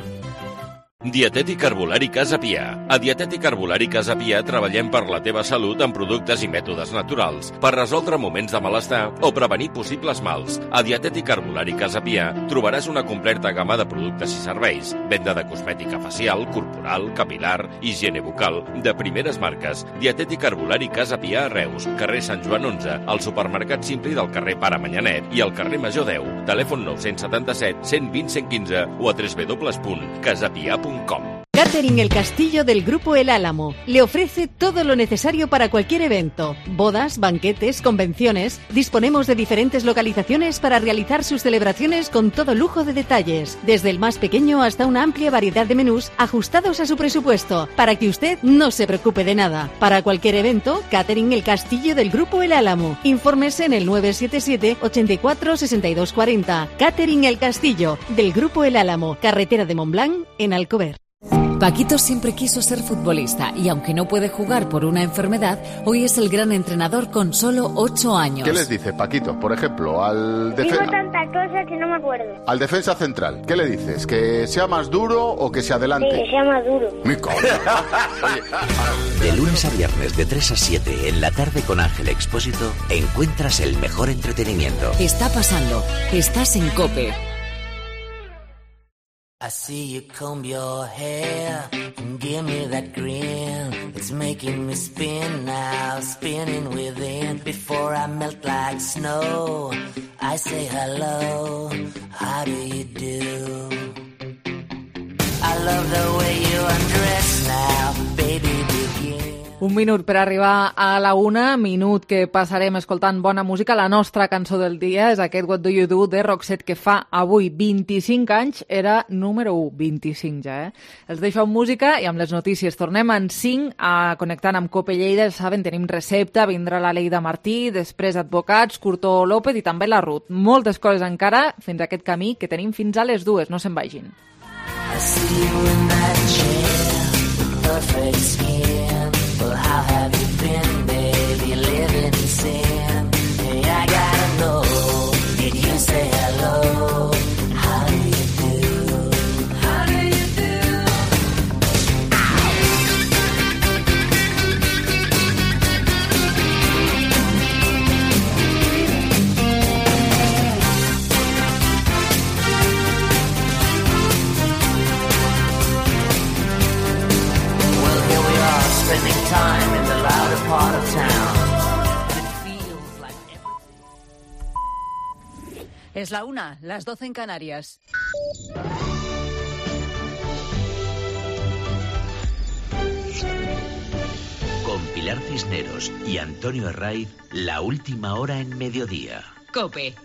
Dietètic Herbolari Casa Pia. A Dietètic Herbolari Casa Pia treballem per la teva salut amb productes i mètodes naturals, per resoldre moments de malestar o prevenir possibles mals. A Dietètic Herbolari Casa Pia trobaràs una completa gamma de productes i serveis, venda de cosmètica facial, corporal, capilar, higiene bucal, de primeres marques. Dietètic Herbolari Casa Pia a Reus, carrer Sant Joan onze, al supermercat Simpli del carrer Pare Manyanet i al carrer Major deu. Telèfon nou set set, cent vint, cent quinze o a w w w punt casapia punt com. Catering El Castillo del Grupo El Álamo le ofrece todo lo necesario para cualquier evento, bodas, banquetes, convenciones. Disponemos de diferentes localizaciones para realizar sus celebraciones con todo lujo de detalles, desde el más pequeño hasta una amplia variedad de menús ajustados a su presupuesto, para que usted no se preocupe de nada. Para cualquier evento, Catering El Castillo del Grupo El Álamo. Infórmese en el nueve siete siete, ochenta y cuatro, sesenta y dos cuarenta. Catering El Castillo del Grupo El Álamo, carretera de Montblanc, en Alcover. Paquito siempre quiso ser futbolista y aunque no puede jugar por una enfermedad, hoy es el gran entrenador con solo ocho años. ¿Qué les dice Paquito, por ejemplo, al defensa? Digo tantas cosas que no me acuerdo. Al defensa central, ¿qué le dices? ¿Que sea más duro o que se adelante? Sí, que sea más duro. Mi co- De lunes a viernes de tres a siete en la tarde con Ángel Expósito encuentras el mejor entretenimiento. Está pasando. Estás en COPE. I see you comb your hair and give me that grin. It's making me spin now, spinning within. Before I melt like snow, I say hello, how do you do? I love the way you undress now, baby, begin. Un minut per arribar a la una, minut que passarem escoltant bona música. La nostra cançó del dia és aquest What Do You Do de Roxette, que fa avui vint-i-cinc anys, era número u, vint-i-cinc ja, eh? Els deixo amb música i amb les notícies. Tornem en cinc a connectant amb Cope Lleida. Saben, tenim recepta, vindrà la Leida Martí, després advocats, Curto López i també la Ruth. Moltes coses encara fins a aquest camí que tenim fins a les dues. No se'n vagin. I see you in that chair, perfect skin. Well, how have you been, baby, living in sin? Hey, I gotta know, did you say hello? How do you do? How do you do? Well, here we are, spending time in the louder part of town. Es la una, las doce en Canarias. Con Pilar Cisneros y Antonio Herraiz, la última hora en mediodía. COPE,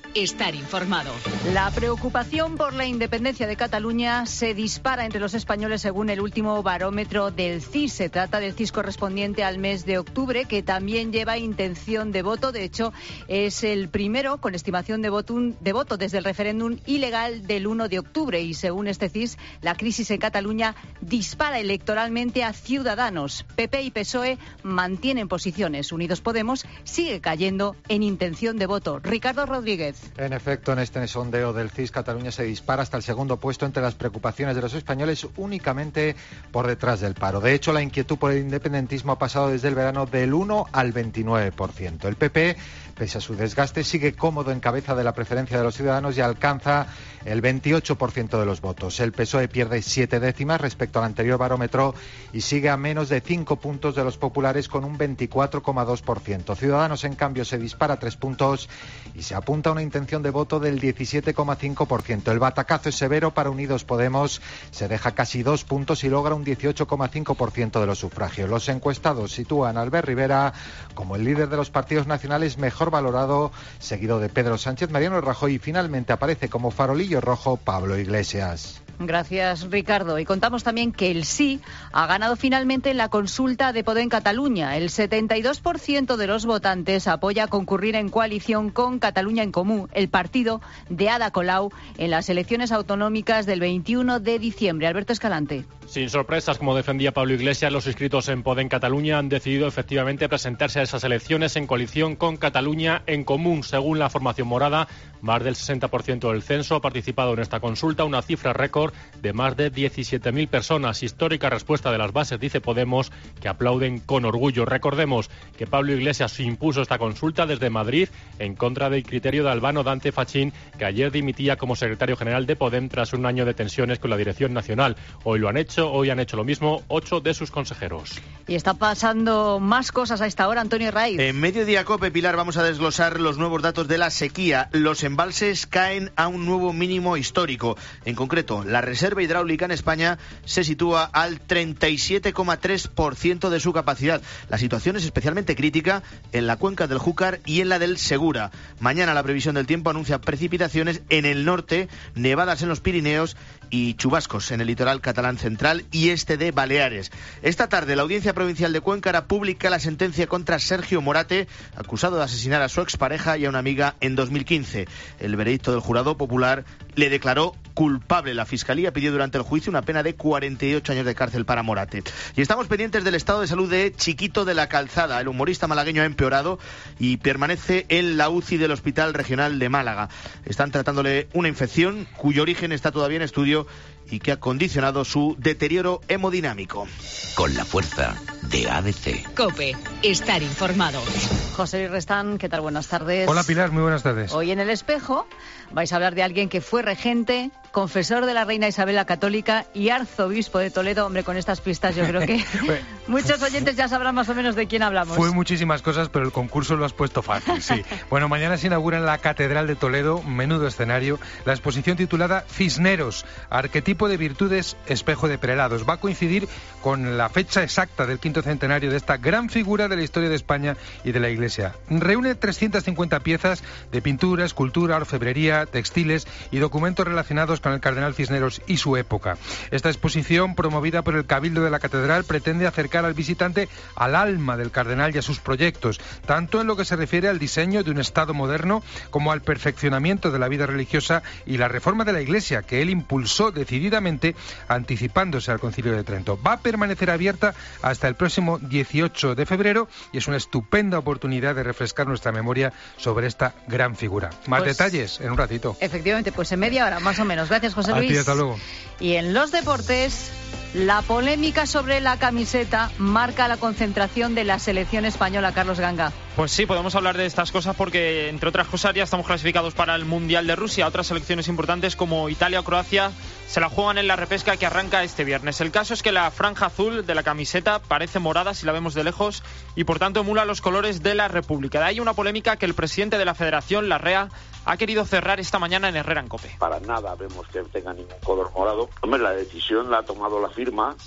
estar informado. La preocupación por la independencia de Cataluña se dispara entre los españoles según el último barómetro del C I S. Se trata del C I S correspondiente al mes de octubre, que también lleva intención de voto. De hecho, es el primero con estimación de voto, de voto desde el referéndum ilegal del uno de octubre. Y según este C I S, la crisis en Cataluña dispara electoralmente a Ciudadanos. P P y P S O E mantienen posiciones. Unidos Podemos sigue cayendo en intención de voto. Ricardo Rodríguez. En efecto, en este sondeo del C I S, Cataluña se dispara hasta el segundo puesto entre las preocupaciones de los españoles, únicamente por detrás del paro. De hecho, la inquietud por el independentismo ha pasado desde el verano del uno al veintinueve por ciento. El P P, pese a su desgaste, sigue cómodo en cabeza de la preferencia de los ciudadanos y alcanza el veintiocho por ciento de los votos. El P S O E pierde siete décimas respecto al anterior barómetro y sigue a menos de cinco puntos de los populares con un veinticuatro coma dos por ciento. Ciudadanos, en cambio, se dispara tres puntos y se apunta a una intención de voto del diecisiete coma cinco por ciento. El batacazo es severo para Unidos Podemos, se deja casi dos puntos y logra un dieciocho coma cinco por ciento de los sufragios. Los encuestados sitúan a Albert Rivera como el líder de los partidos nacionales mejor valorado, seguido de Pedro Sánchez, Mariano Rajoy, y finalmente aparece como farolillo rojo Pablo Iglesias. Gracias, Ricardo. Y contamos también que el sí ha ganado finalmente en la consulta de Podem Catalunya. El setenta y dos por ciento de los votantes apoya concurrir en coalición con Catalunya en Comú, el partido de Ada Colau, en las elecciones autonómicas del veintiuno de diciembre. Alberto Escalante. Sin sorpresas, como defendía Pablo Iglesias, los inscritos en Podem Catalunya han decidido efectivamente presentarse a esas elecciones en coalición con Catalunya en Común. Según la formación morada, más del sesenta por ciento del censo ha participado en esta consulta, una cifra récord de más de diecisiete mil personas. Histórica respuesta de las bases, dice Podemos, que aplauden con orgullo. Recordemos que Pablo Iglesias impuso esta consulta desde Madrid en contra del criterio de Albano Dante Fachín, que ayer dimitía como secretario general de Podem tras un año de tensiones con la dirección nacional. Hoy lo han hecho, hoy han hecho lo mismo ocho de sus consejeros. Y está pasando más cosas a esta hora, Antonio Raiz. En Mediodía Cope, Pilar, vamos a desglosar los nuevos datos de la sequía. Los embalses caen a un nuevo mínimo histórico. En concreto, la reserva hidráulica en España se sitúa al treinta y siete coma tres por ciento de su capacidad. La situación es especialmente crítica en la cuenca del Júcar y en la del Segura. Mañana la previsión del tiempo anuncia precipitaciones en el norte, nevadas en los Pirineos y chubascos en el litoral catalán central y este de Baleares. Esta tarde la Audiencia Provincial de Cuenca hará pública la sentencia contra Sergio Morate, acusado de asesinar a su expareja y a una amiga en dos mil quince. El veredicto del jurado popular le declaró culpable. La Fiscalía pidió durante el juicio una pena de cuarenta y ocho años de cárcel para Morate. Y estamos pendientes del estado de salud de Chiquito de la Calzada. El humorista malagueño ha empeorado y permanece en la U C I del Hospital Regional de Málaga. Están tratándole una infección cuyo origen está todavía en estudio y que ha condicionado su deterioro hemodinámico. Con la fuerza de A D C. COPE, estar informado. José Luis Restán, ¿qué tal? Buenas tardes. Hola Pilar, muy buenas tardes. Hoy en El Espejo vais a hablar de alguien que fue regente, confesor de la reina Isabel la Católica y arzobispo de Toledo. Hombre, con estas pistas yo creo que muchos oyentes ya sabrán más o menos de quién hablamos. Fue muchísimas cosas, pero el concurso lo has puesto fácil, sí. Bueno, mañana se inaugura en la Catedral de Toledo, menudo escenario, la exposición titulada Cisneros, arquetipo de virtudes, espejo de prelados. Va a coincidir con la fecha exacta del quinto centenario de esta gran figura de la historia de España y de la Iglesia. Reúne trescientas cincuenta piezas de pintura, escultura, orfebrería, textiles y documentos relacionados con el cardenal Cisneros y su época. Esta exposición, promovida por el Cabildo de la Catedral, pretende acercar al visitante al alma del cardenal y a sus proyectos, tanto en lo que se refiere al diseño de un Estado moderno como al perfeccionamiento de la vida religiosa y la reforma de la Iglesia, que él impulsó decididamente, anticipándose al Concilio de Trento. Va a permanecer abierta hasta el próximo dieciocho de febrero y es una estupenda oportunidad de refrescar nuestra memoria sobre esta gran figura. Más pues, detalles en un ratito. Efectivamente, pues en media hora más o menos. Gracias, José Luis. A ti, hasta luego. Y en los deportes, la polémica sobre la camiseta marca la concentración de la selección española. Carlos Ganga. Pues sí, podemos hablar de estas cosas porque, entre otras cosas, ya estamos clasificados para el Mundial de Rusia. Otras selecciones importantes como Italia o Croacia se la juegan en la repesca que arranca este viernes. El caso es que la franja azul de la camiseta parece morada si la vemos de lejos y por tanto emula los colores de la República. De ahí una polémica que el presidente de la Federación, Larrea, ha querido cerrar esta mañana en Herrera en COPE. Para nada vemos que tenga ningún color morado. Hombre, la decisión la ha tomado la firma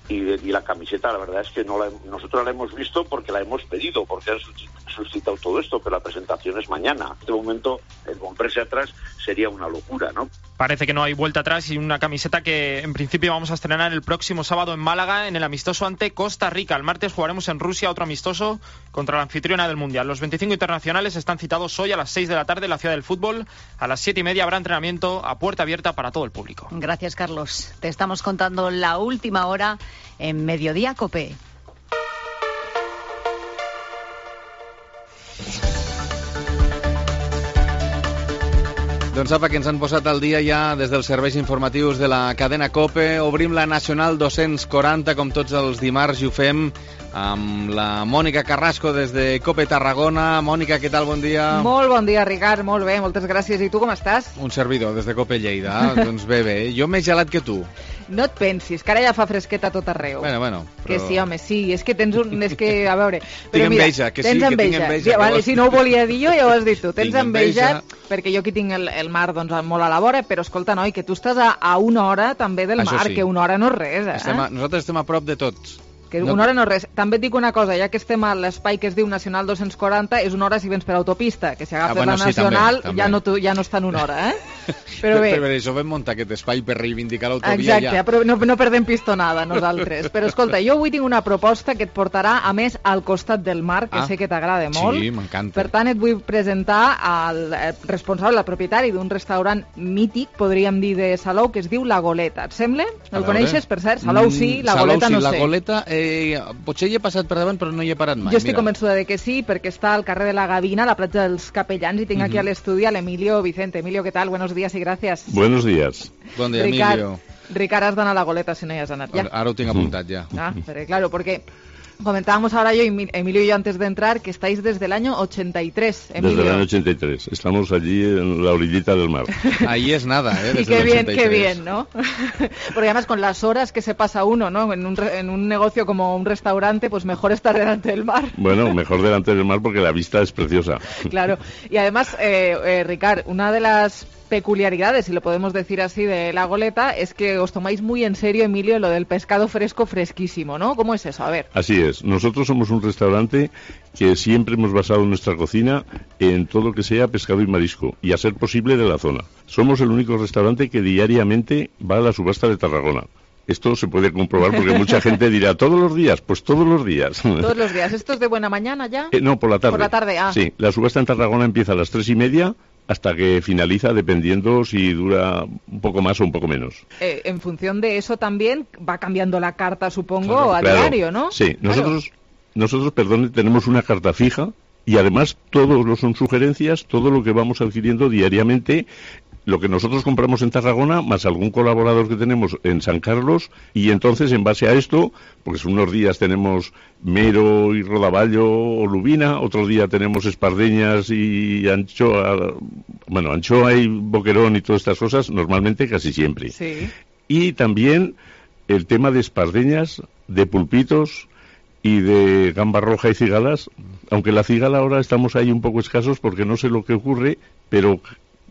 y, y la camiseta, la verdad es que no la, nosotros la hemos visto porque la hemos pedido, porque han suscitado todo esto, pero la presentación es mañana. En este momento, el volverse atrás sería una locura, ¿no? Parece que no hay vuelta atrás y una camiseta que en principio vamos a estrenar el próximo sábado en Málaga en el amistoso ante Costa Rica. El martes jugaremos en Rusia otro amistoso contra la anfitriona del Mundial. Los veinticinco internacionales están citados hoy a las seis de la tarde en la Ciudad del Fútbol. A las siete y media habrá entrenamiento a puerta abierta para todo el público. Gracias, Carlos. Te estamos contando la última hora en Mediodía COPE. Doncs apa, que ens han posat al dia ja des dels serveis informatius de la cadena COPE. Obrim la Nacional dos-cents quaranta, com tots els dimarts, i ho fem amb la Mònica Carrasco des de COPE Tarragona. Mònica, què tal? Bon dia. Molt bon dia, Ricard. Molt bé, moltes gràcies. I tu com estàs? Un servidor des de COPE Lleida. Doncs bé, bé. Jo més gelat que tu. No et pensis, que ara ja fa fresqueta a tot arreu. Bueno, bueno. Però... Que sí, home, sí. És que tens un... És que, a veure... Tinc enveja, que sí, que tinc enveja. Ja, vale, si no ho volia dir jo, ja ho has dit tu. Tens enveja, enveja, perquè jo aquí tinc el, el mar doncs, molt a la vora, però escolta, noi, que tu estàs a, a una hora també del Això mar, sí. Que una hora no és res, eh? Estem a, nosaltres estem a prop de tots. Que una hora no és res. També et dic una cosa, ja que estem a l'espai que es diu Nacional dos-cents quaranta, és una hora si vens per autopista, que si agafes ah, bueno, la Nacional sí, també, també. Ja, no tu, ja no està en una hora, eh? Però bé... Per, per això vam muntar aquest espai per reivindicar l'autovia. Exacte, ja. Però no, no perdem pistonada nosaltres. Però escolta, jo avui tinc una proposta que et portarà, a més, al costat del mar, que ah, sé que t'agrada molt. Sí, m'encanta. Per tant, et vull presentar al responsable, el propietari d'un restaurant mític, podríem dir, de Salou, que es diu La Goleta. Et sembla? El coneixes, per cert? Salou sí, La Salou, Goleta sí, no la sé. La Goleta... Eh, potser hi he passat per davant, però no hi he parat mai. Jo estic mira. convençuda de que sí, perquè està al carrer de la Gavina, a la platja dels Capellans, i tinc aquí uh -huh. a l'estudi a l'Emilio Vicente. Emilio, ¿qué tal? Buenos días y gracias. Buenos días. Bon dia, Ricard, Emilio. Ricard, has d'anar a La Goleta si no hi has anat. Ja. Ara ho tinc apuntat, ja. Ah, pero claro, porque... Comentábamos ahora yo, Emilio y yo, antes de entrar, que estáis desde el año ochenta y tres, Emilio. Desde el año ochenta y tres. Estamos allí en la orillita del mar. Ahí es nada, ¿eh? Desde y qué el bien, ochenta y tres. qué bien, ¿no? Porque además con las horas que se pasa uno, ¿no? En un, en un negocio como un restaurante, pues mejor estar delante del mar. Bueno, mejor delante del mar porque la vista es preciosa. Claro. Y además, eh, eh, Ricard, una de las peculiaridades, si lo podemos decir así, de La Goleta, es que os tomáis muy en serio, Emilio, lo del pescado fresco fresquísimo, ¿no? ¿Cómo es eso? A ver. Así es. Nosotros somos un restaurante que siempre hemos basado nuestra cocina en todo lo que sea pescado y marisco, y a ser posible de la zona. Somos el único restaurante que diariamente va a la subasta de Tarragona. Esto se puede comprobar porque mucha gente dirá, ¿todos los días? Pues todos los días. ¿Todos los días? ¿Esto es de buena mañana ya? Eh, no, por la tarde. Por la tarde, ah. Sí, la subasta en Tarragona empieza a las tres y media hasta que finaliza, dependiendo si dura un poco más o un poco menos. Eh, en función de eso también va cambiando la carta, supongo, claro, a claro. diario, ¿no? Sí, claro. nosotros, nosotros, perdón, tenemos una carta fija y además todo lo son sugerencias, todo lo que vamos adquiriendo diariamente, lo que nosotros compramos en Tarragona, más algún colaborador que tenemos en San Carlos, y entonces en base a esto, pues unos días tenemos mero y rodaballo o lubina, otro día tenemos espardeñas y anchoa, bueno, anchoa y boquerón y todas estas cosas, normalmente casi siempre. Sí. Y también el tema de espardeñas, de pulpitos y de gamba roja y cigalas, aunque la cigala ahora estamos ahí un poco escasos porque no sé lo que ocurre, pero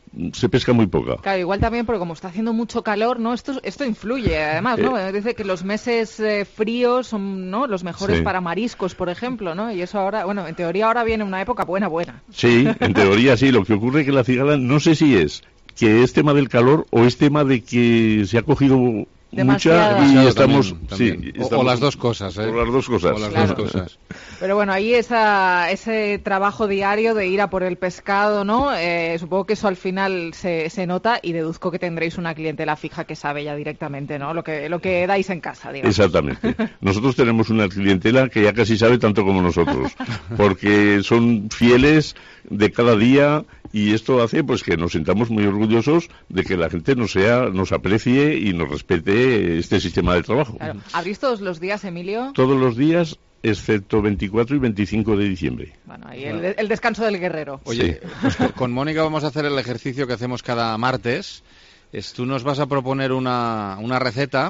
se pesca muy poca. Claro, igual también porque como está haciendo mucho calor, ¿no? Esto esto influye, además, ¿no? Eh, Dice que los meses eh, fríos son, ¿no?, los mejores sí. para mariscos, por ejemplo, ¿no? Y eso ahora, bueno, en teoría ahora viene una época buena, buena. Sí, en teoría sí. Lo que ocurre es que la cigala, no sé si es que es tema del calor o es tema de que se ha cogido demasiada. Mucha y estamos, también, también. Sí, o, estamos, o las dos cosas, ¿eh? O las dos cosas. O las claro. dos cosas. Pero bueno, ahí esa, ese trabajo diario de ir a por el pescado, ¿no? Eh, supongo que eso al final se, se nota y deduzco que tendréis una clientela fija que sabe ya directamente, ¿no? Lo que, lo que dais en casa, digamos. Exactamente. Nosotros tenemos una clientela que ya casi sabe tanto como nosotros, porque son fieles de cada día. Y esto hace pues que nos sintamos muy orgullosos de que la gente nos sea, nos aprecie y nos respete este sistema de trabajo. Claro. ¿Abrís todos los días, Emilio? Todos los días, excepto veinticuatro y veinticinco de diciembre. Bueno, y el, el descanso del guerrero. Oye, sí. pues con, con Mónica vamos a hacer el ejercicio que hacemos cada martes. Es, tú nos vas a proponer una, una receta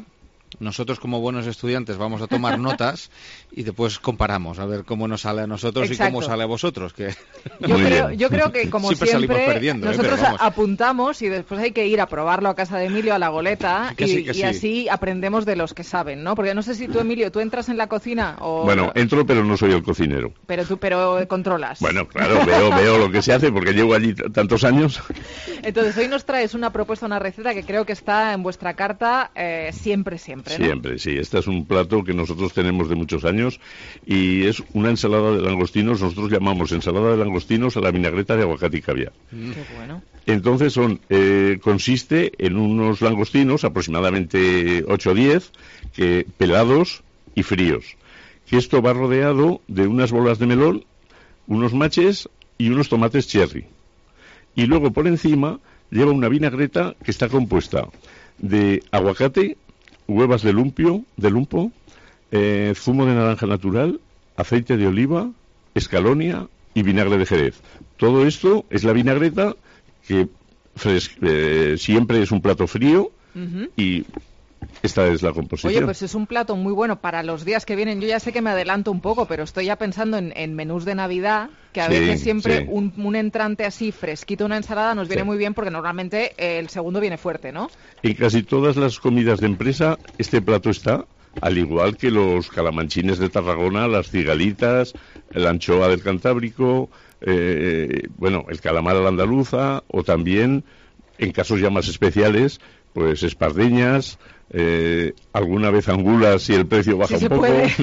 nosotros como buenos estudiantes vamos a tomar notas y después comparamos a ver cómo nos sale a nosotros Exacto. y cómo sale a vosotros. Que... Yo, creo, yo creo que como siempre, siempre salimos perdiendo, nosotros ¿eh? Pero apuntamos y después hay que ir a probarlo a casa de Emilio, a la goleta, que y, sí, que y sí. así aprendemos de los que saben, ¿no? Porque no sé si tú, Emilio, tú entras en la cocina o... Bueno, entro pero no soy el cocinero. Pero tú pero controlas. Bueno, claro, veo, veo lo que se hace porque llevo allí t- tantos años. Entonces hoy nos traes una propuesta, una receta que creo que está en vuestra carta eh, siempre, siempre, ¿no? Siempre, sí. Este es un plato que nosotros tenemos de muchos años y es una ensalada de langostinos. Nosotros llamamos ensalada de langostinos a la vinagreta de aguacate y caviar. Mm. Qué bueno. Entonces son, eh, consiste en unos langostinos, aproximadamente ocho o diez, que, pelados y fríos. Que esto va rodeado de unas bolas de melón, unos maches y unos tomates cherry. Y luego por encima lleva una vinagreta que está compuesta de aguacate, huevas de lumpio, de lumpo, eh, zumo de naranja natural, aceite de oliva, escalonia y vinagre de Jerez. Todo esto es la vinagreta que fres- eh, siempre es un plato frío uh-huh. y esta es la composición. Oye, pues es un plato muy bueno para los días que vienen. Yo ya sé que me adelanto un poco, pero estoy ya pensando en, en menús de Navidad, que a sí, veces siempre sí. un, un entrante así fresquito, una ensalada, nos viene sí. muy bien porque normalmente eh, el segundo viene fuerte, ¿no? En casi todas las comidas de empresa este plato está, al igual que los calamanchines de Tarragona, las cigalitas, la anchoa del Cantábrico, eh, bueno, el calamar a la andaluza, o también, en casos ya más especiales, pues espardeñas, eh, alguna vez angulas si el precio baja sí, un poco.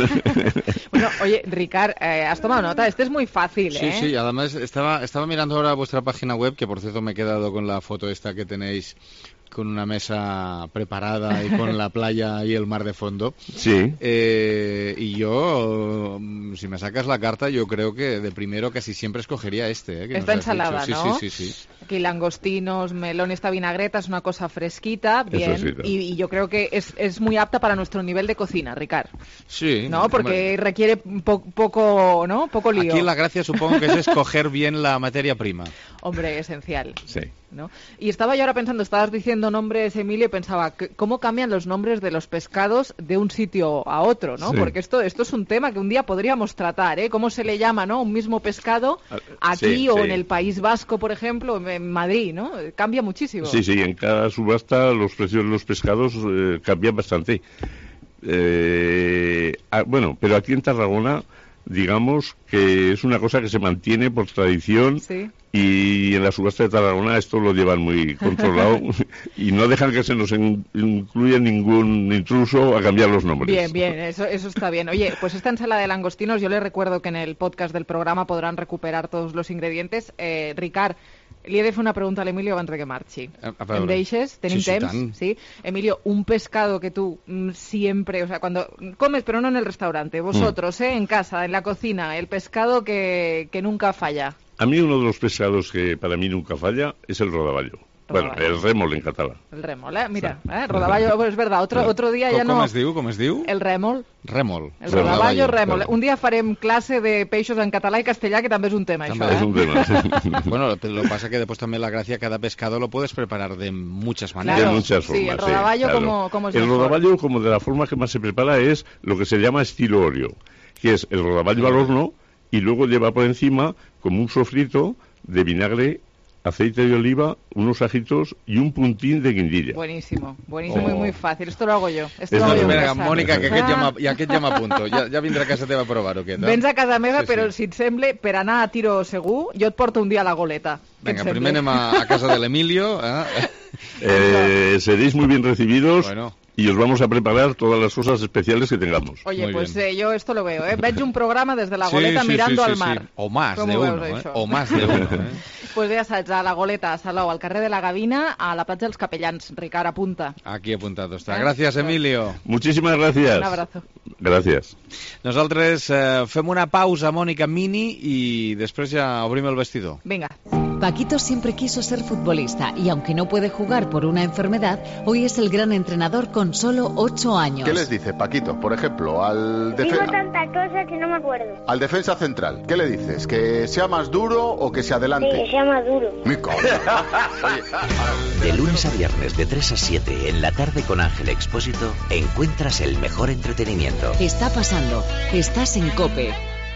Bueno, oye, Ricard, eh, has tomado nota, este es muy fácil, sí, ¿eh? Sí, sí, además estaba, estaba mirando ahora vuestra página web, que por cierto me he quedado con la foto esta que tenéis con una mesa preparada y con la playa y el mar de fondo. Sí. Eh, y yo, si me sacas la carta, yo creo que de primero casi siempre escogería este. Eh, que Esta ensalada, sí, ¿no? Sí, sí, sí. Aquí langostinos, melón, esta vinagreta es una cosa fresquita, bien. Sí, y, y yo creo que es, es muy apta para nuestro nivel de cocina, Ricard. Sí. ¿No? Porque hombre, requiere po- poco, ¿no? Poco lío. Aquí la gracia supongo que es escoger bien la materia prima. Hombre, esencial. Sí. ¿No? Y estaba yo ahora pensando, estabas diciendo nombres, Emilio, y pensaba, ¿cómo cambian los nombres de los pescados de un sitio a otro, ¿no? Sí. Porque esto esto es un tema que un día podríamos tratar, ¿eh? ¿Cómo se le llama, ¿no? Un mismo pescado aquí sí, o sí. en el País Vasco, por ejemplo, en Madrid, ¿no? Cambia muchísimo. Sí, sí, en cada subasta los precios de los pescados eh, cambian bastante. Eh, ah, bueno, pero aquí en Tarragona, digamos que es una cosa que se mantiene por tradición. Sí. Y en la subasta de Tarragona esto lo llevan muy controlado y no dejan que se nos in- incluya ningún intruso a cambiar los nombres. Bien, bien, eso, eso está bien. Oye, pues esta ensalada de langostinos, yo les recuerdo que en el podcast del programa podrán recuperar todos los ingredientes. Eh, Ricard, li he de fer una pregunta a l'Emilio abans que marxi. Em deixes? Tenim sí, sí, temps? Tant. Sí. Emilio, un pescado que tú mm, siempre, o sea, cuando comes, pero no en el restaurante, vosotros, mm. eh, en casa, en la cocina, el pescado que, que nunca falla. A mí uno de los pescados que para mí nunca falla es el rodaballo. Bueno, el rémol en catalán. El rémol, eh? Mira, sí. eh? rodaballo, es verdad, otro, otro dia ja no... Com es diu, com es diu? El rémol. Rèmol. El rodaballo, rèmol. Un dia farem clase de peixos en català i castellà, que també és un tema, també això. És un tema, sí. Bueno, lo que pasa que después también la gracia, cada pescado lo puedes preparar de muchas maneras. Claro, de muchas formas, sí. El rodaballo, sí, claro. como, como es El mejor. rodaballo, como de la forma que más se prepara, es lo que se llama estilo Oreo, que es el rodaballo al horno y luego lleva por encima como un sofrito de vinagre, aceite de oliva, unos ajitos y un puntín de guindilla. Buenísimo, buenísimo oh. y muy fàcil. Esto lo hago yo. Esto Es lo hago yo Mira, en casa. Mònica, que aquest ja m'ha- i aquest ja m'apunto. Ja, ja vindrà a casa teva a provar-ho, aquest. Eh? Vens a casa meva, Sí, sí. però si et sembla, per anar a tiro segur, jo et porto un dia a la goleta. Què et Venga, sembla? primer anem a, a casa de l'Emilio. Eh? Eh, seréis muy bien recibidos Bueno. y os vamos a preparar todas las cosas especiales que tengamos. Oye, Muy pues bien. eh, yo esto lo veo, ¿eh? Veig un programa desde la Sí, goleta sí, mirando sí, sí, al mar. sí. O más Com de ho uno, veus, eh? això? O más de uno, eh? Pues ja saps, a la goleta, a Salou, al carrer de la Gavina, a la platja dels Capellans. Ricard, apunta. Aquí apuntado está. Gracias, Emilio. Muchísimas gracias. Un abrazo. Gracias. Nosaltres eh, fem una pausa, Mònica, mini, i després ja obrim el vestidor. Vinga. Paquito siempre quiso ser futbolista y aunque no puede jugar por una enfermedad, hoy es el gran entrenador con solo ocho años. ¿Qué les dice Paquito, por ejemplo, al Digo defensa? tantas cosas que no me acuerdo. Al defensa central, ¿qué le dices? ¿Que sea más duro o que se adelante? Sí, que sea más duro. Mi coño. De lunes a viernes de tres a siete en la tarde con Ángel Expósito encuentras el mejor entretenimiento. Está pasando. Estás en COPE.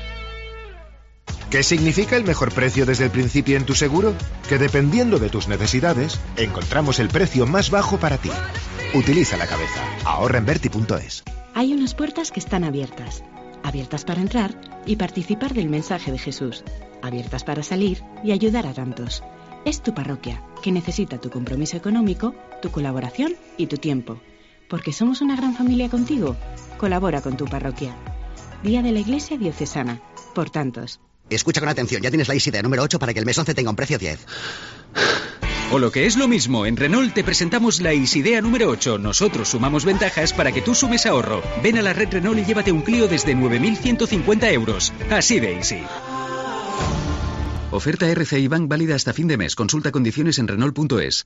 ¿Qué significa el mejor precio desde el principio en tu seguro? Que dependiendo de tus necesidades, encontramos el precio más bajo para ti. Utiliza la cabeza. Ahorra en Berti punto es. Hay unas puertas que están abiertas. Abiertas para entrar y participar del mensaje de Jesús. Abiertas para salir y ayudar a tantos. Es tu parroquia, que necesita tu compromiso económico, tu colaboración y tu tiempo. Porque somos una gran familia contigo. Colabora con tu parroquia. Día de la Iglesia Diocesana. Por tantos. Escucha con atención, ya tienes la ISIDEA número ocho para que el mes once tenga un precio diez. O lo que es lo mismo, en Renault te presentamos la ISIDEA número ocho. Nosotros sumamos ventajas para que tú sumes ahorro. Ven a la red Renault y llévate un Clio desde nueve mil ciento cincuenta euros. Así de easy. Oferta R C I Bank válida hasta fin de mes. Consulta condiciones en Renault punto es.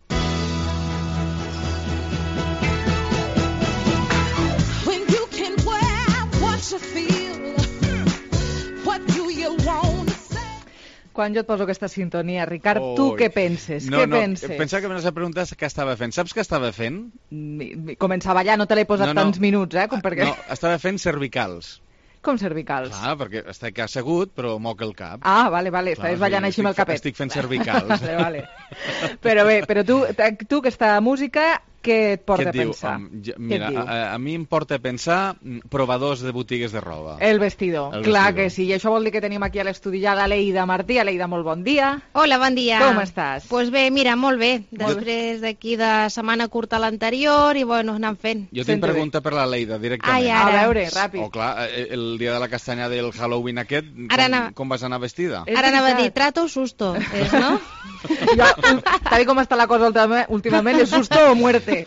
Quan jo et poso aquesta sintonia, Ricard, Ui. tu què penses? No, què no, penses? pensava que me n'has preguntat què estava fent. Saps què estava fent? Començava allà, no te l'he posat No, no. tants minuts, eh? Com perquè... No, estava fent cervicals. Com cervicals? Ah, perquè estic assegut, però moc el cap. Ah, vale, vale, Clar, estaves ballant sí, així amb el estic- capet. estic fent cervicals. Vale, vale. Però bé, però tu, tu aquesta música, què et porta Què a et diu? pensar? Home, jo- Què et mira, diu? a, a mi em porta a pensar mm, provadors de botigues de roba. El vestidor, El clar vestidor. que sí. I això vol dir que tenim aquí a l'estudi ja l'Aleida Martí. Aleida, molt bon dia. Hola, bon dia. Com estàs? Pues bé, mira, molt bé. Després d'aquí de setmana curta l'anterior i, bueno, anant fent. Jo tinc pregunta per la Leida, directament. Ai, ara. A veure, ràpid. O clar, eh, el dia de la castanyada i el Halloween aquest, com, Ara anava- com vas anar vestida? Ara anava a dir trato o susto, és, no? Ja, tal com està la cosa última- últimament, és susto o muerte.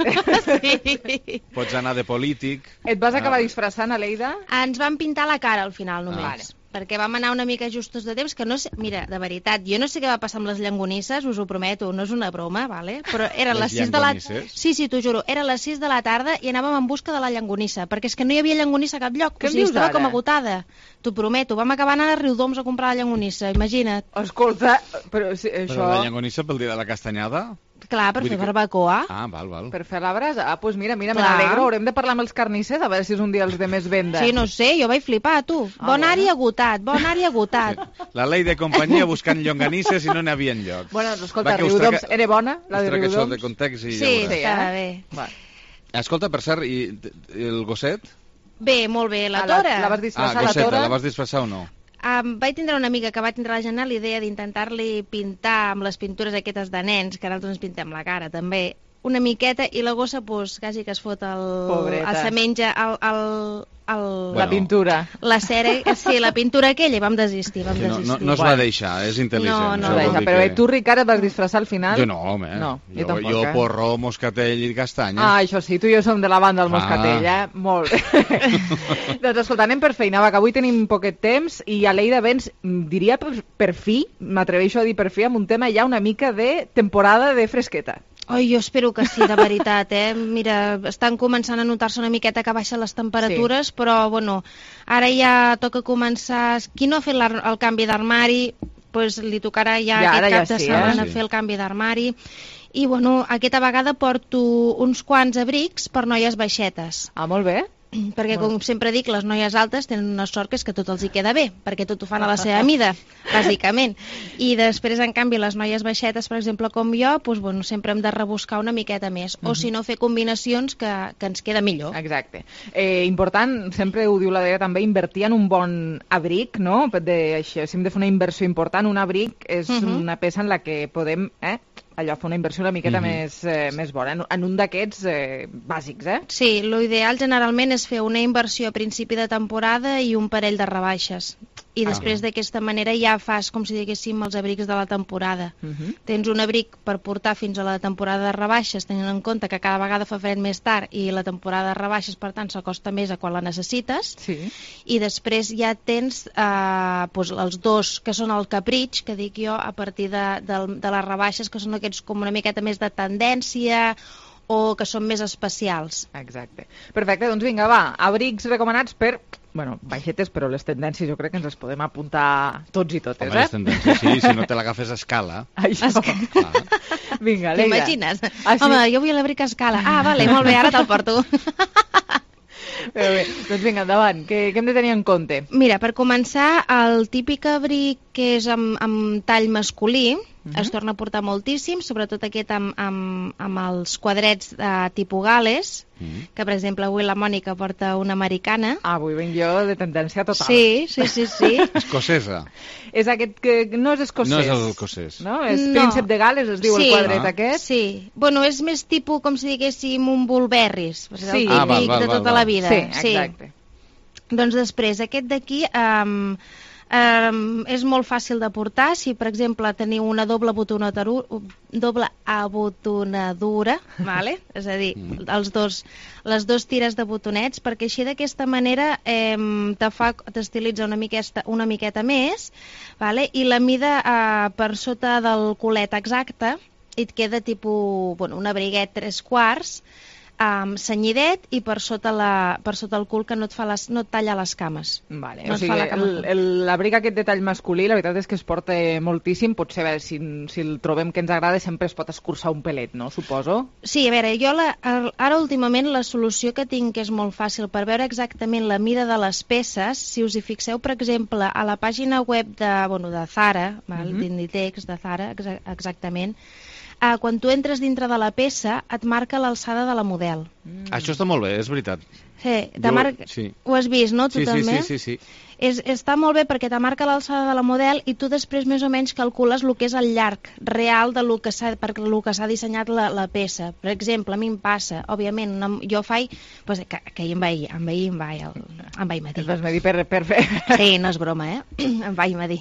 Pots anar de polític. Et vas acabar Ah, disfressant, Aleida? Ens van pintar la cara al final només. Vale. Perquè vam anar una mica justos de temps, que no sé... Mira, de veritat, jo no sé què va passar amb les llangonisses, us ho prometo, no és una broma, vale? Però eren Les les sis de la... llangonisses? Sí, sí, t'ho juro, eren les sis de la tarda i anàvem en busca de la llangonissa, perquè és que no hi havia llangonissa a cap lloc, Què o em sigui, dius estava ara? com agotada. T'ho prometo, vam acabar anant a Riudoms a comprar la llangonissa, imagina't. Escolta, però si, Però això... la llangonissa pel dia de la castanyada? Clar, per Vull fer dir que- barbacoa. Ah, val, val. Per fer la brasa? Ah, doncs mira, mira, me Clar. n'alegro. Haurem de parlar amb els carnissers a veure si és un dia els de més venda. Sí, no sé, jo vaig flipar, tu. Ah, Bon bueno. ari agotat, bon ari agotat. La Lei de companyia buscant llonganisses i no n'hi havia enlloc. Bueno, doncs escolta, Va, que us Riudoms traca- era bona, la us de trac això Riudoms. de context i Sí, ja veuràs. estava bé. Va. Escolta, per cert, i i el gosset? Bé, molt bé, la Ah, la- Tora. la vas Ah, disfressar, la gosseta, Tora? la vas disfressar o no? Um, vaig tindre una amiga que va tindre la genial idea d'intentar-li pintar amb les pintures aquestes de nens, que nosaltres ens pintem la cara també, una miqueta, i la gossa, pues, quasi que es fot el... Pobreta. el se menja el... el, el La pintura. La cera, sí, la pintura aquella, i vam desistir, vam Que no, desistir. no, no es va deixar, és intel·ligent. No, no. això vol Deixa, dir però que- eh, tu, Ricard, et vas disfressar al final? Jo no, home. No, jo, jo, tampoc, jo eh? porró, moscatell i castanya. Ah, això sí, tu i jo som de la banda del Ah. Moscatell, eh? Molt bé. Doncs escolta, anem per feina, va, que avui tenim poquet temps i Aleida vens, mm, diria per, per fi, m'atreveixo a dir per fi, amb un tema ja una mica de temporada de fresqueta. Ai, jo espero que sí, de veritat, eh? Mira, estan començant a notar-se una miqueta que baixen les temperatures, sí. Però, bueno, ara ja toca començar... Qui no ha fet l'ar- el canvi d'armari, pues, li tocarà ja, Ja, aquest ara cap ja de sí, setmana eh? Sí. fer el canvi d'armari. I, bueno, aquesta vegada porto uns quants abrics per noies baixetes. Ah, molt bé. Perquè, com sempre dic, les noies altes tenen una sort que és que tot els hi queda bé, perquè tot ho fan a la seva mida, bàsicament. I després, en canvi, les noies baixetes, per exemple, com jo, doncs, bueno, sempre hem de rebuscar una miqueta més. O, si no, fer combinacions que, que ens queda millor. Exacte. Eh, important, sempre ho diu la Dea també, invertir en un bon abric, no? De, així, si hem de fer una inversió important, un abric és Mhm. una peça en la que podem... Eh? allò, fer una inversió una miqueta Mhm. més, eh, més bona, en, en un d'aquests eh, bàsics, eh? Sí, l'ideal generalment és fer una inversió a principi de temporada i un parell de rebaixes. I després d'aquesta manera ja fas, com si diguéssim, els abrics de la temporada. Uh -huh. Tens un abric per portar fins a la temporada de rebaixes, tenint en compte que cada vegada fa fred més tard i la temporada de rebaixes, per tant, s'acosta més a quan la necessites. Sí. I després ja tens eh, doncs els dos, que són el capritx, que dic jo, a partir de, de, de les rebaixes, que són aquests com una miqueta més de tendència o que són més especials. Exacte. Perfecte, doncs vinga, va, abrics recomanats per... Bueno, baixetes, però les tendències jo crec que ens les podem apuntar tots i totes, Home, eh? les tendències, sí, si no te l'agafes a escala. Això. Vinga, Leia. T'imagines? Ah, sí? Home, jo vull l'abric a escala. Ah, vale, molt bé, ara te'l porto. Bé, bé, doncs vinga, endavant, què, què hem de tenir en compte? Mira, per començar, el típic abric que és amb, amb tall masculí, uh -huh. es torna a portar moltíssim, sobretot aquest amb, amb, amb els quadrets de tipus Gales, uh -huh. que per exemple avui la Mònica porta una americana. Ah, avui venc jo de tendència total. Sí, sí, sí, sí. Escocesa. És aquest que no és escocès. No és el escocès. No? És No. príncep de Gales, es diu Sí. el quadret Ah. aquest. Sí, bueno, és més tipus, com si diguéssim, un Bulberris, és Sí. el típic Ah, val, val, de val, tota val. la vida. Sí, exacte. Doncs després, aquest d'aquí um, um, és molt fàcil de portar. Si, per exemple, teniu una doble abotonadura, doble abotonadura, vale? És a dir, els dos, les dos tires de botonets, perquè així d'aquesta manera eh, te fa, t'estilitza una miqueta, una miqueta més, vale? I la mida eh, per sota del culet exacte i et queda tipus, bueno, un abriguet tres quarts, Um, senyidet i per sota, la, per sota el cul, que no et, fa les, no et talla les cames. Vale, No o et sigui, fa la cama. el- el- l'abric aquest de tall masculí, la veritat és que es porta moltíssim, potser a veure, si, si el trobem que ens agrada sempre es pot escurçar un pelet, no? Suposo. Sí, a veure, jo la, ara últimament la solució que tinc, que és molt fàcil, per veure exactament la mida de les peces, si us hi fixeu, per exemple, a la pàgina web de, bueno, de Zara, val, Mhm. d'Inditex, de Zara, exa exactament, Uh, quan tu entres dintre de la peça et marca l'alçada de la model. Mm. Això està molt bé, és veritat. Sí, te Jo- marca... sí. Ho has vist, no? Tu Sí, sí, també? sí, sí, sí. És, està molt bé perquè te marca l'alçada de la model i tu després més o menys calcules el que és el llarg real de lo que s'ha per lo que s'ha dissenyat la, la peça. Per exemple, a mi em passa, òbviament, una, jo faig, pues, que, que em vaig, em vaig, em vaig, el, em vaig medir. Es vas medir per, per fer... Sí, no és broma, eh? Em vaig medir.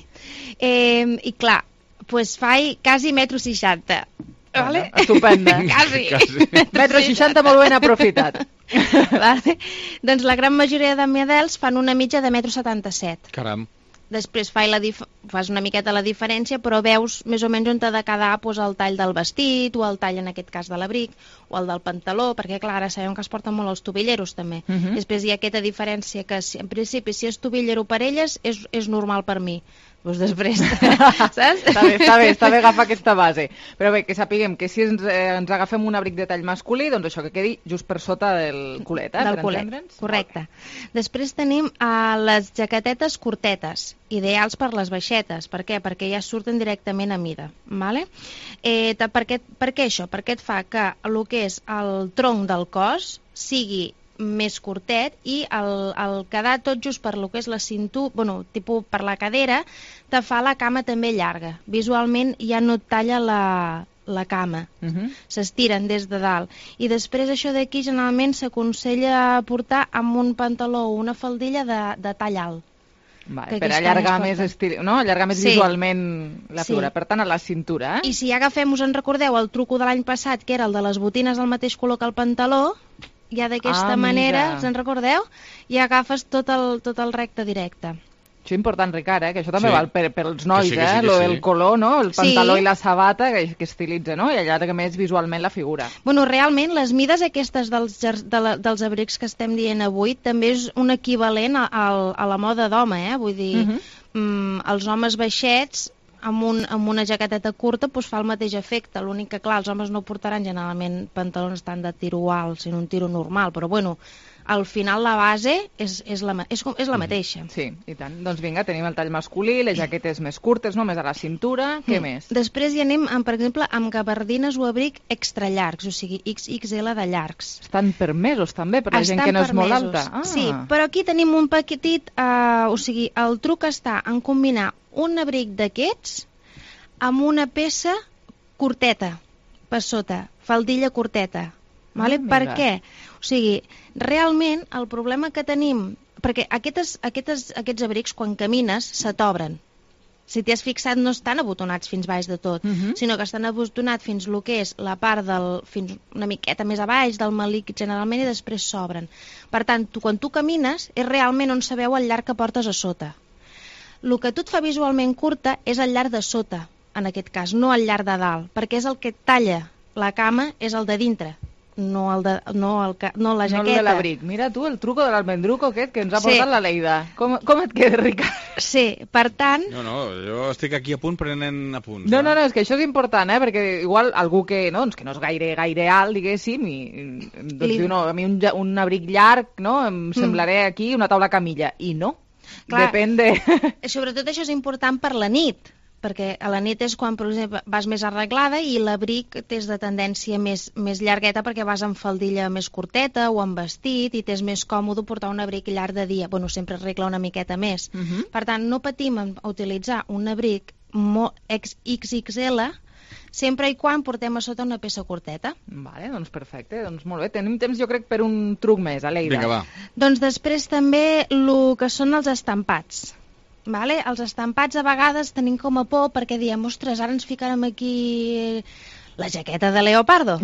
Eh, I clar, pues faig quasi metro seixanta. Vale? Estupenda. Quasi. Metro seixanta molt ben aprofitat. Vale? Doncs la gran majoria de models fan una mitja de metro setanta-set. Caram. Després fai la dif fas una miqueta la diferència, però veus més o menys on t'ha de quedar pues, el tall del vestit, o el tall, en aquest cas, de l'abric, o el del pantaló, perquè, clar, ara sabem que es porten molt els tobilleros, també. Uh -huh. Després hi ha aquesta diferència que, si, en principi, si és tobillero per elles, és, és normal per mi. Doncs després, saps? Està bé, està bé, està bé agafar aquesta base. Però bé, que sapiguem que si ens, eh, ens agafem un abric de tall masculí, doncs això que quedi just per sota del culet, eh? Del per culet, entendre'ns. correcte. Després tenim uh, les jaquetetes curtetes, ideals per les baixetes. Per què? Perquè ja surten directament a mida. Vale? Eh, per, què, per què això? Perquè et fa que el que és el tronc del cos sigui més curtet i el, el quedar tot just per lo que és la cintura, bueno, tipus per la cadera, te fa la cama també llarga. Visualment ja no et talla la, la cama. Uh -huh. S'estiren des de dalt. I després això d'aquí generalment s'aconsella portar amb un pantaló o una faldilla de, de tall alt. Vale, Que per aquesta allargar no es més, porta. estil... no? allargar més Sí. visualment la figura. Sí. Per tant, a la cintura, eh? I si agafem, us en recordeu, el truco de l'any passat, que era el de les botines del mateix color que el pantaló, ja d'aquesta Ah, manera, amiga. us en recordeu? I agafes tot el, tot el recte directe. Això és important, Ricard, eh? Que això també Sí. val per, per als nois, Que sí, que eh? sí, que Lo sí. del color, no? El pantaló Sí. i la sabata que, que estilitza, no? I allarga més visualment la figura. Bueno, realment, les mides aquestes dels, ger- de la, dels abrics que estem dient avui també és un equivalent a, a, a la moda d'home, eh? Vull dir, Mhm. mm, els homes baixets amb, un, amb una jaqueteta curta pues, fa el mateix efecte. L'únic que, clar, els homes no portaran generalment pantalons tant de tiro alt, sinó un tiro normal, però bueno, al final la base és, és, la, ma- és, com- és la mateixa. Sí, i tant. Doncs vinga, tenim el tall masculí, les jaquetes més curtes, no? Més a la cintura. Què Mm. més? Després hi anem, amb, per exemple, amb gabardines o abric extra llargs, o sigui, X X L de llargs. Estan permesos també per la gent Estan que no és molt permesos. alta. Ah. Sí, però aquí tenim un petit... Eh, o sigui, el truc està en combinar un abric d'aquests amb una peça curteta per sota, faldilla curteta. Vale? Ah, Per mira. què? O sigui, realment el problema que tenim, perquè aquestes, aquestes, aquests abrics, quan camines, se t'obren. Si t'hi has fixat, no estan abotonats fins baix de tot, uh-huh. sinó que estan abotonats fins el que és la part del... fins una miqueta més a baix del malic, generalment, i després s'obren. Per tant, tu, quan tu camines, és realment on se veu el llarg que portes a sota. El que tu et fa visualment curta és el llarg de sota, en aquest cas, no el llarg de dalt, perquè és el que talla la cama, és el de dintre. No, el de, no, el, no la jaqueta. No el de l'abric. Mira tu, el truco de l'almendruco aquest que ens ha portat sí. la Leida. Com, com et queda, Ricard? Sí, per tant... No, no, jo estic aquí a punt prenent apunts. No, no, no, és que això és important, eh? Perquè igual algú que no, doncs que no és gaire, gaire alt, diguéssim, i doncs Li... diu, no, a mi un, un abric llarg, no?, em mm. semblaré aquí una taula camilla. I no, clar, depèn de... Sobretot això és important per la nit, perquè a la nit és quan, per exemple, vas més arreglada i l'abric tens de tendència més, més llargueta perquè vas amb faldilla més curteta o amb vestit i t'és més còmode portar un abric llarg de dia. Bueno, sempre arregla una miqueta més. Uh -huh. Per tant, no patim a utilitzar un abric X X L sempre i quan portem a sota una peça curteta. Vale, doncs perfecte, doncs molt bé. Tenim temps, jo crec, per un truc més, Aleida. Vinga, va. Doncs després també el que són els estampats. Vale? Els estampats a vegades tenim com a por perquè diem, ostres, ara ens ficarem aquí la jaqueta de leopardo.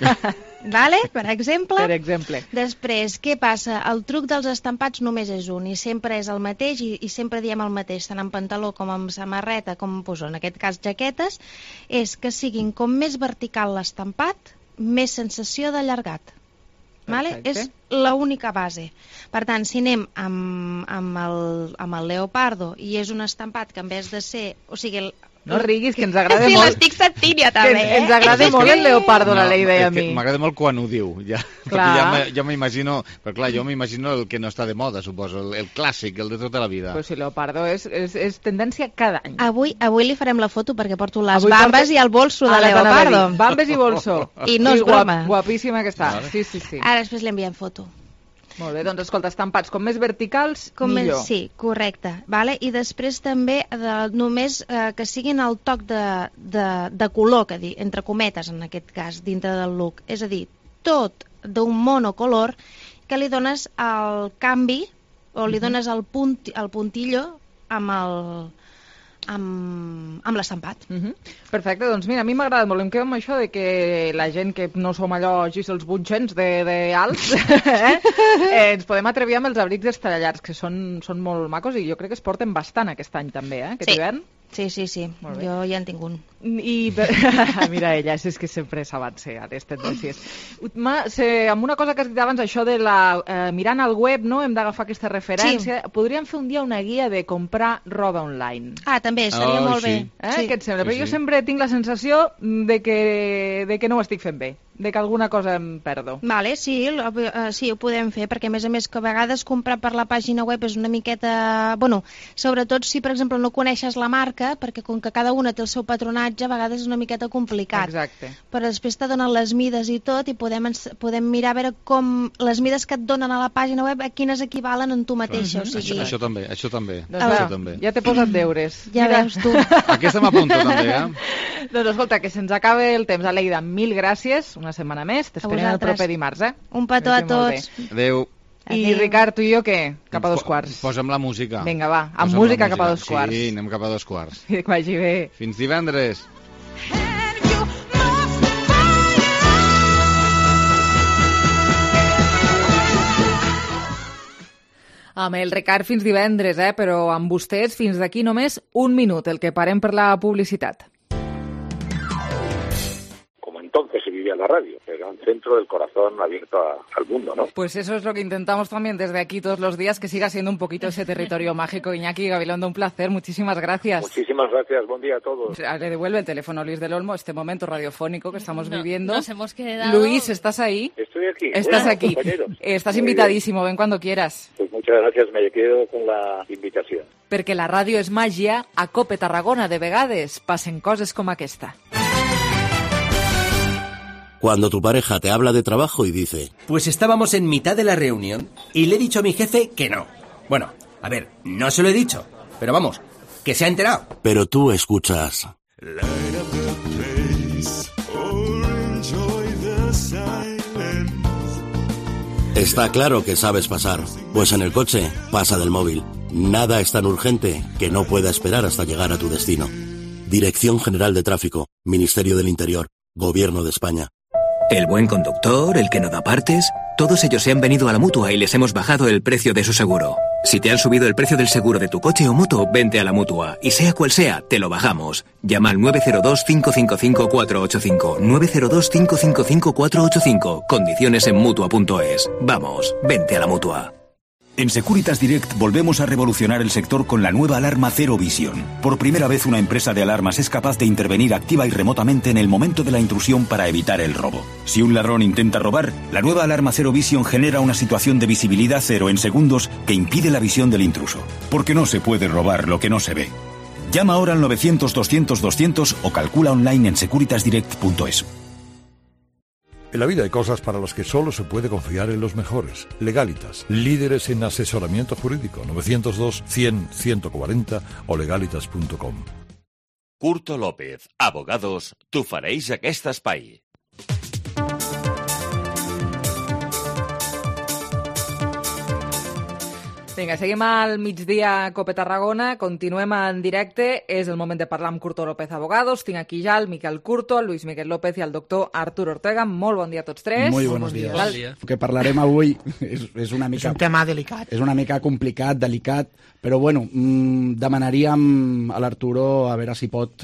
Vale? Per exemple. Per exemple. Després, què passa? El truc dels estampats només és un i sempre és el mateix i, i sempre diem el mateix, tant en pantaló com en samarreta, com pues, en aquest cas jaquetes, és que siguin com més vertical l'estampat, més sensació d'allargat. Vale? És l'única base. Per tant, si anem amb, amb, el, amb el leopardo i és un estampat que en vez de ser... O sigui, el, no riguis, que ens agrada sí, molt... Sí, l'estic sentint ja també, eh? Ens agrada eh? molt el leopardo, no, la Leida i a mi. M'agrada molt quan ho diu, ja. Perquè ja m'imagino... Però clar, jo m'imagino el que no està de moda, suposo, el, el clàssic, el de tota la vida. Pues sí, leopardo és, és, és tendència cada any. Avui, avui li farem la foto perquè porto les avui bambes porto... i el bolso de leopardo. Bambes i bolso. I no és broma. Guap, guapíssima que està. Vale. Sí, sí, sí. Ara després li enviem foto. Molt bé, doncs escolta, estampats com més verticals, com millor. Més, sí, correcte. Vale? I després també de, només eh, que siguin el toc de, de, de color, que dir, entre cometes en aquest cas, dintre del look. És a dir, tot d'un monocolor que li dones el canvi o li dones el, punt, el puntillo amb el... amb, amb l'estampat. Uh -huh. Perfecte, doncs mira, a mi m'ha agradat molt. Em quedo amb això de que la gent que no som allò Gisels Bunchens de, de alts, eh? eh, ens podem atrevir amb els abrics estrellats, que són, són molt macos i jo crec que es porten bastant aquest any també, eh? Aquest sí. hivern. Sí, sí, sí. Jo ja en tinc un. I per... Mira ella, és que sempre saben ser a les tendències. Se, amb una cosa que has dit abans, això de la... Eh, mirant al web, no?, hem d'agafar aquesta referència. Sí. Podríem fer un dia una guia de comprar roba online. Ah, també, estaria oh, molt sí. bé. Eh? Sí. Què et sembla? Sí, Però sí. jo sempre tinc la sensació de que, de que no ho estic fent bé, de que alguna cosa em perdo. Vale, sí, uh, sí, ho podem fer, perquè a més a més que a vegades comprar per la pàgina web és una miqueta... Bueno, sobretot si, per exemple, no coneixes la marca, perquè com que cada una té el seu patronatge, a vegades és una miqueta complicat. Exacte. Però després te donen les mides i tot, i podem, podem mirar a veure com les mides que et donen a la pàgina web, a quines equivalen en tu mateixa. Uh-huh. O sigui... això, això també, això també. Doncs això va, també. Ja t'he posat deures. Ja Mira. veus tu. Aquesta m'apunto també, eh? Doncs escolta, que se'ns acaba el temps. Aleida, mil gràcies, una setmana més. T'esperem el proper dimarts, eh? Un petó a tots. Adéu. I Adéu. Ricard, tu i jo què? Cap a dos quarts. Posa'm la música. Vinga, va, amb Posa'm música, música cap a dos quarts. Sí, anem cap a dos quarts. Que vagi bé. Fins divendres. Amb el Ricard fins divendres, eh? Però amb vostès fins d'aquí només un minut, el que parem per la publicitat. Entonces se vivía la radio, era un centro del corazón abierto a, al mundo, ¿no? Pues eso es lo que intentamos también desde aquí todos los días, que siga siendo un poquito ese territorio mágico. Iñaki Gabilondo, un placer, muchísimas gracias. Muchísimas gracias, buen día a todos. Le devuelve el teléfono Luis del Olmo, este momento radiofónico que estamos no, viviendo. Nos hemos quedado... Luis, ¿estás ahí? Estoy aquí. Estás bueno, aquí. Compañeros. Estás Muy invitadísimo, bien. ven cuando quieras. Pues muchas gracias, me quedo con la invitación. Perquè la ràdio és màgia, a Cope Tarragona de vegades passen coses com aquesta. Cuando tu pareja te habla de trabajo y dice... Pues estábamos en mitad de la reunión y le he dicho a mi jefe que no. Bueno, a ver, no se lo he dicho, pero vamos, que se ha enterado. Pero tú escuchas... Está claro que sabes pasar, pues en el coche pasa del móvil. Nada es tan urgente que no pueda esperar hasta llegar a tu destino. Dirección General de Tráfico, Ministerio del Interior, Gobierno de España. El buen conductor, el que no da partes, todos ellos se han venido a la Mutua y les hemos bajado el precio de su seguro. Si te han subido el precio del seguro de tu coche o moto, vente a la Mutua. Y sea cual sea, te lo bajamos. Llama al nueve cero dos, cinco cinco cinco, cuatro ocho cinco. nueve cero dos, cinco cinco cinco, cuatro ocho cinco. Condiciones en Mutua punto es. Vamos, vente a la Mutua. En Securitas Direct volvemos a revolucionar el sector con la nueva alarma Zero Vision. Por primera vez una empresa de alarmas es capaz de intervenir activa y remotamente en el momento de la intrusión para evitar el robo. Si un ladrón intenta robar, la nueva alarma Zero Vision genera una situación de visibilidad cero en segundos que impide la visión del intruso. Porque no se puede robar lo que no se ve. Llama ahora al novecientos, doscientos, doscientos o calcula online en securitas direct punto es. En la vida hay cosas para las que solo se puede confiar en los mejores. Legalitas, líderes en asesoramiento jurídico. novecientos dos, cien, ciento cuarenta o legalitas punto com. Curto López, abogados, t'ofereix aquest espai. Vinga, seguim al migdia a Cope Tarragona, continuem en directe, és el moment de parlar amb Curto López Abogados. Tinc aquí ja el Miquel Curto, el Luis Miguel López i el doctor Artur Ortega. Molt bon dia a tots tres. Muy buenos días. Bon dia. El que parlarem avui és, és una mica... És un tema delicat. És una mica complicat, delicat, però bueno, mmm, demanaríem a l'Arturo a veure si pot,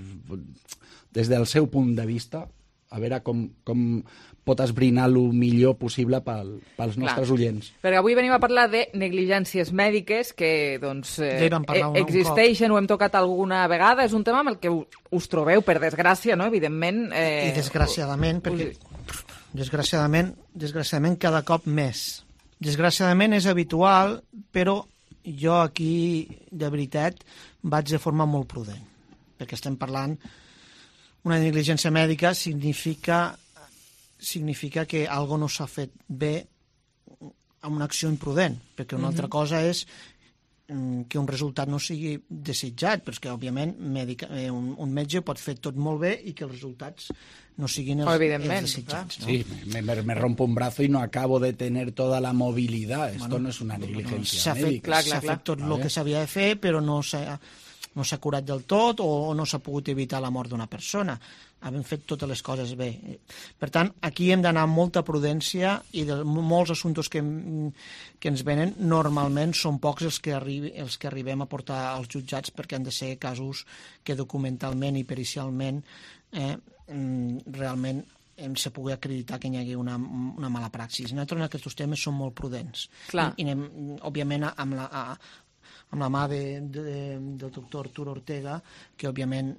des del seu punt de vista, a veure com... com pot esbrinar el millor possible pel, pels nostres Clar. oients. Perquè avui venim a parlar de negligències mèdiques que doncs, eh, ja existeixen, ho hem tocat alguna vegada, és un tema amb el que us trobeu, per desgràcia, no? Evidentment. Eh... I desgraciadament, perquè desgraciadament, desgraciadament cada cop més. Desgraciadament és habitual, però jo aquí, de veritat, vaig de forma molt prudent, perquè estem parlant, una negligència mèdica significa significa que algo no s'ha fet bé amb una acció imprudent, perquè una mm-hmm. altra cosa és que un resultat no sigui desitjat, perquè, òbviament, mèdica, eh, un, un metge pot fer tot molt bé i que els resultats no siguin els, els desitjats. ¿no? Sí, me, me, me rompo un brazo y no acabo de tener toda la movilidad. Esto bueno, no es una negligencia no, médica. S'ha fet tot el que s'havia de fer, però no s'ha no s'ha curat del tot o no s'ha pogut evitar la mort d'una persona. Havem fet totes les coses bé. Per tant, aquí hem d'anar amb molta prudència i de molts assumptes que, que ens venen, normalment són pocs els que, arribi, els que arribem a portar als jutjats perquè han de ser casos que documentalment i pericialment eh, realment hem de poder acreditar que hi hagi una, una mala praxis. Nosaltres en aquests temes som molt prudents. Clar. I, i anem, òbviament, amb la... A, amb la mà de, de, del doctor Artur Ortega, que òbviament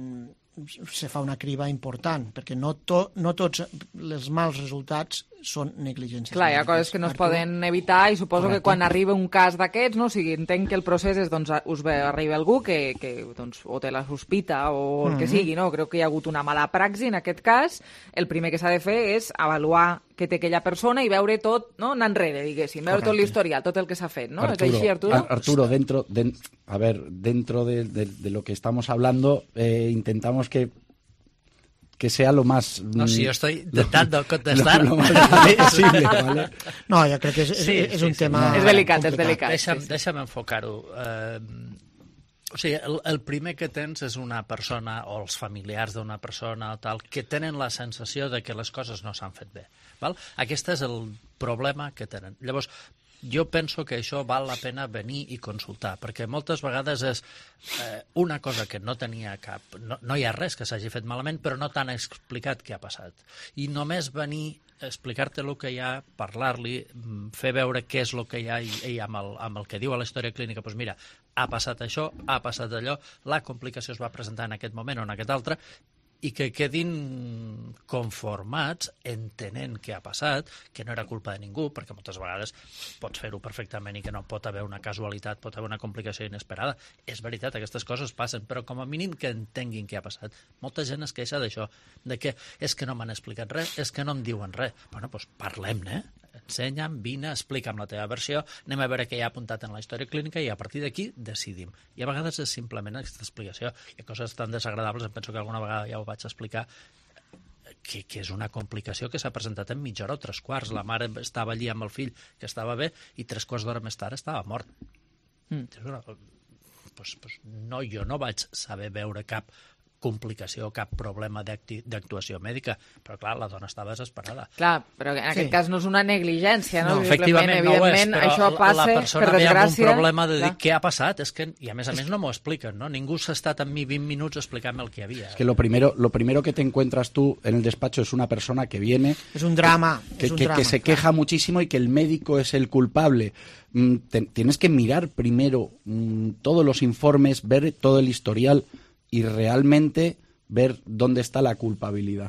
se fa una criba important, perquè no, to, no tots els mals resultats són negligències. Clar, hi ha coses que no es poden evitar i suposo Correcte. que quan arriba un cas d'aquests, no? O sigui, entenc que el procés és, doncs, us ve, arriba algú que, que doncs, o té la sospita o el que mm-hmm. sigui, no? Creu que hi ha hagut una mala praxi en aquest cas. El primer que s'ha de fer és avaluar què té aquella persona i veure tot, no? Anar enrere, diguéssim, veure Correcte. tot l'historial, tot el que s'ha fet, ¿no? Arturo, ¿Es així, Arturo? Arturo, dentro, de, a ver, dentro de, de, de lo que estamos hablando, eh, intentamos que que sea lo más... No, sí, yo estoy intentando contestar. Lo, lo más posible, ¿vale? No, jo crec que és, sí, és, és sí, un sí, tema... No, és delicat, és delicat. Deixa'm, sí, sí. deixa'm enfocar-ho. Eh, o sigui, el, el primer que tens és una persona, o els familiars d'una persona o tal, que tenen la sensació de que les coses no s'han fet bé. Val? Aquest és el problema que tenen. Llavors, jo penso que això val la pena venir i consultar, perquè moltes vegades és eh, una cosa que no tenia cap... No, no hi ha res que s'hagi fet malament, però no t'han explicat què ha passat. I només venir, explicar-te el que hi ha, parlar-li, fer veure què és el que hi ha i, i amb, el, amb el que diu a la història clínica, doncs mira, ha passat això, ha passat allò, la complicació es va presentar en aquest moment o en aquest altre, i que quedin conformats, entenent què ha passat, que no era culpa de ningú, perquè moltes vegades pots fer-ho perfectament i que no pot haver una casualitat, pot haver una complicació inesperada. És veritat, aquestes coses passen, però com a mínim que entenguin què ha passat. Molta gent es queixa d'això, de que és que no m'han explicat res, és que no em diuen res. Bueno, doncs parlem-ne, ensenya'm, vine, explica'm la teva versió, anem a veure què hi ha apuntat en la història clínica i a partir d'aquí decidim. I a vegades és simplement aquesta explicació. Hi ha coses tan desagradables, em penso que alguna vegada ja ho vaig explicar, que, que és una complicació que s'ha presentat en mitja hora o tres quarts. La mare estava allí amb el fill, que estava bé, i tres quarts d'hora més tard estava mort. Mm. Pues, pues, no, jo no vaig saber veure cap complicació, cap problema d'actuació mèdica, però clar, la dona estava desesperada. Clar, però en aquest sí. cas no és una negligència, no? No, efectivament no ho és, però això passa, la persona per desgràcia, ve amb un problema de dir clar. què ha passat, és que, i a més a més no m'ho expliquen, ¿no? Ningú s'ha estat amb mi vint minuts explicant-me el que hi havia. Es que lo primero, lo primero que te encuentras tú en el despacho es una persona que viene... Es un drama. Que, es un que, drama, que se queja claro. muchísimo y que el médico es el culpable. Mm, te, tienes que mirar primero mm, todos los informes, ver todo el historial y realmente... ver dónde está la culpabilidad.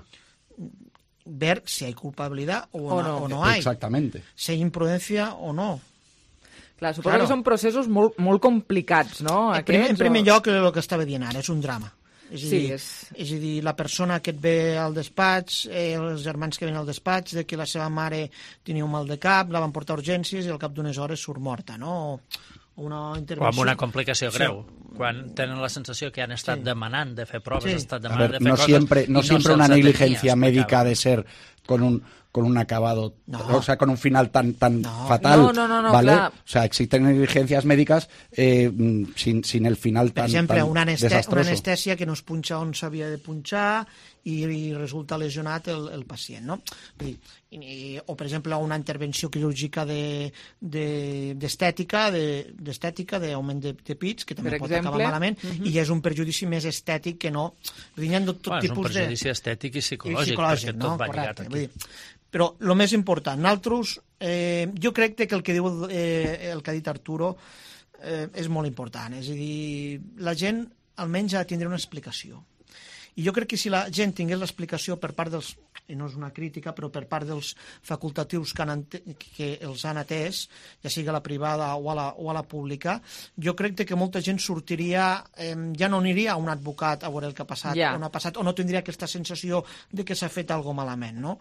Ver si hay culpabilidad o, o, no, no. o no hay. Exactamente. Si hay imprudencia o no. Clar, suposo claro. que són processos molt, molt complicats, no? En, Aquests, primer, en primer o... lloc, el que estava dient ara, és un drama. És a, sí, dir, és... és a dir, la persona que et ve al despatx, eh, els germans que venen al despatx, de que la seva mare tenia un mal de cap, la van portar a urgències i al cap d'unes hores surt morta, no? Una intervenció... O amb una complicació greu, sí. quan tenen la sensació que han estat sí. demanant de fer proves, sí. han estat demanant ver, de fer no coses... Siempre, no, no siempre una negligencia médica ha de ser con un, con un acabado, no. o sea, con un final tan, tan no. fatal, no, no, no, no, ¿vale? Clar. O sea, existen negligencias médicas eh, sin, sin el final tan, per exemple, tan una, anestè desastroso. una anestèsia que no es punxa on s'havia de punxar i, i resulta lesionat el, el pacient, no? I, i, o, per exemple, una intervenció quirúrgica d'estètica, de, d'estètica, de, d'augment de, de pits, que també per pot exemple? acabar malament, uh -huh. i és un perjudici més estètic que no... Hi ha tot bueno, tipus és un perjudici de... estètic i psicològic, i psicològic perquè no? tot va Correcte, lligat aquí. Però el més important, nosaltres, eh, jo crec que el que diu eh, el que ha dit Arturo eh, és molt important. És a dir, la gent almenys ha de tindre una explicació. I jo crec que si la gent tingués l'explicació per part dels, i no és una crítica, però per part dels facultatius que, han, que els han atès, ja sigui a la privada o a la, o a la pública, jo crec que molta gent sortiria, eh, ja no aniria a un advocat a veure el que ha passat yeah. o no ha passat, o no tindria aquesta sensació de que s'ha fet alguna malament, no?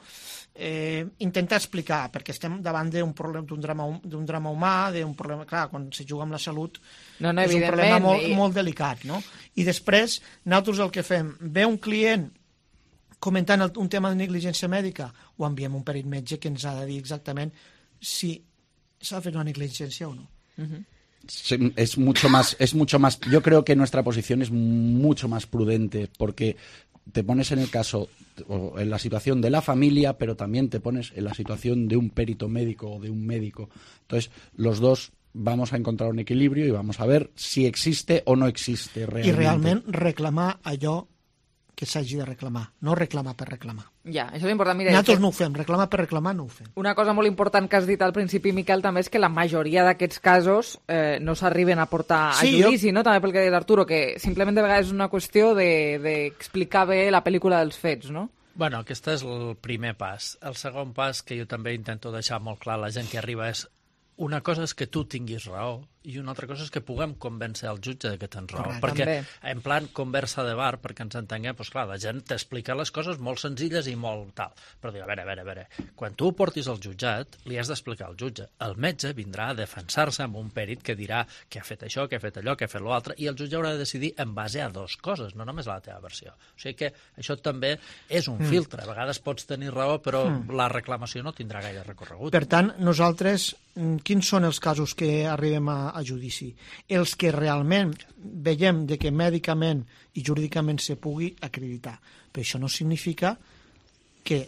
Eh, intentar explicar, perquè estem davant d'un problema, d'un drama, d'un drama humà, d'un problema, clar, quan se juga amb la salut, no, no, és un problema molt, i... molt delicat, no? I després, nosaltres el que fem, ve un client comentant el, un tema de negligència mèdica, o enviem un perit metge que ens ha de dir exactament si s'ha fet una negligència o no. Uh-huh. Sí, es mucho más, es mucho más, yo creo que nuestra posición es mucho más prudente, porque te pones en el caso, o en la situación de la familia, pero también te pones en la situación de un perito médico o de un médico. Entonces, los dos vamos a encontrar un equilibrio y vamos a ver si existe o no existe realmente. I realment reclamar allò que s'hagi de reclamar, no reclamar per reclamar. Ja, això és important. Mira, nosaltres no ho fem, reclamar per reclamar no ho fem. Una cosa molt important que has dit al principi, Miquel, també és que la majoria d'aquests casos eh, no s'arriben a portar sí, a judici, jo... no? També pel que ha dit Arturo, que simplement de vegades és una qüestió d'explicar de, bé la pel·lícula dels fets, no? Bueno, aquest és el primer pas. El segon pas, que jo també intento deixar molt clar a la gent que arriba, és una cosa és que tu tinguis raó i una altra cosa és que puguem convèncer el jutge de que tens raó. Correcte, perquè, també. en plan conversa de bar, perquè ens entenguem, doncs clar, la gent t'explica les coses molt senzilles i molt tal. Però diu, a veure, a veure, a veure, quan tu ho portis al jutjat, li has d'explicar al jutge. El metge vindrà a defensar-se amb un pèrit que dirà que ha fet això, que ha fet allò, que ha fet l'altre, i el jutge haurà de decidir en base a dues coses, no només a la teva versió. O sigui que això també és un Mm. filtre. A vegades pots tenir raó, però Mm. la reclamació no tindrà gaire recorregut. Per tant, nosaltres, quins són els casos que arribem a, a judici? Els que realment veiem de que mèdicament i jurídicament se pugui acreditar. Però això no significa que,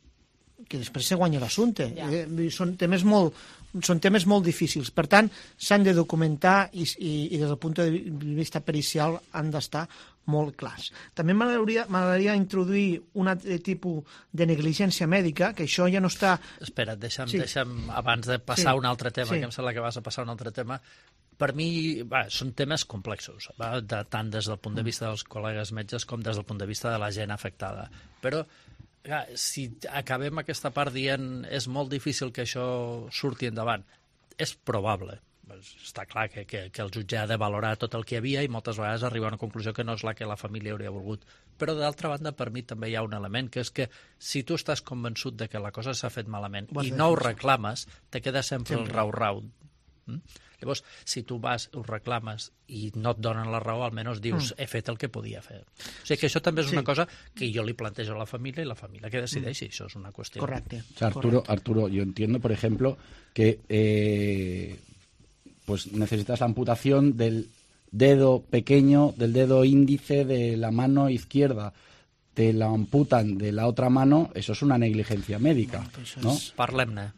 que després se guanyi l'assumpte. Ja. Eh, són temes molt són temes molt difícils. Per tant, s'han de documentar i, i, i des del punt de vista pericial han d'estar molt clars. També m'agradaria introduir un altre tipus de negligència mèdica, que això ja no està... Espera't, deixa'm, Sí. deixa'm abans de passar Sí. a un altre tema, Sí. que em sembla que vas a passar a un altre tema, per mi va, són temes complexos, va, de, tant des del punt de vista dels col·legues metges com des del punt de vista de la gent afectada. Però clar, si acabem aquesta part dient és molt difícil que això surti endavant, és probable. Està clar que, que, que el jutge ha de valorar tot el que hi havia i moltes vegades arribar a una conclusió que no és la que la família hauria volgut. Però, d'altra banda, per mi també hi ha un element, que és que si tu estàs convençut de que la cosa s'ha fet malament Ho has i de no ho defensar. reclames, te queda sempre, Sempre. el rau-rau Mm? Llavors, si tu vas, ho reclames i no et donen la raó, almenys dius, Mm. he fet el que podia fer. O sigui que això també és una Sí. cosa que jo li plantejo a la família i la família que decideixi. Mm. Això és una qüestió. Correcte. O sea, Arturo, Arturo, yo entiendo, por ejemplo, que eh, pues necesitas la amputación del dedo pequeño, del dedo índice de la mano izquierda. Te la amputan de la otra mano, eso es una negligencia médica, ¿no? Parlem-ne.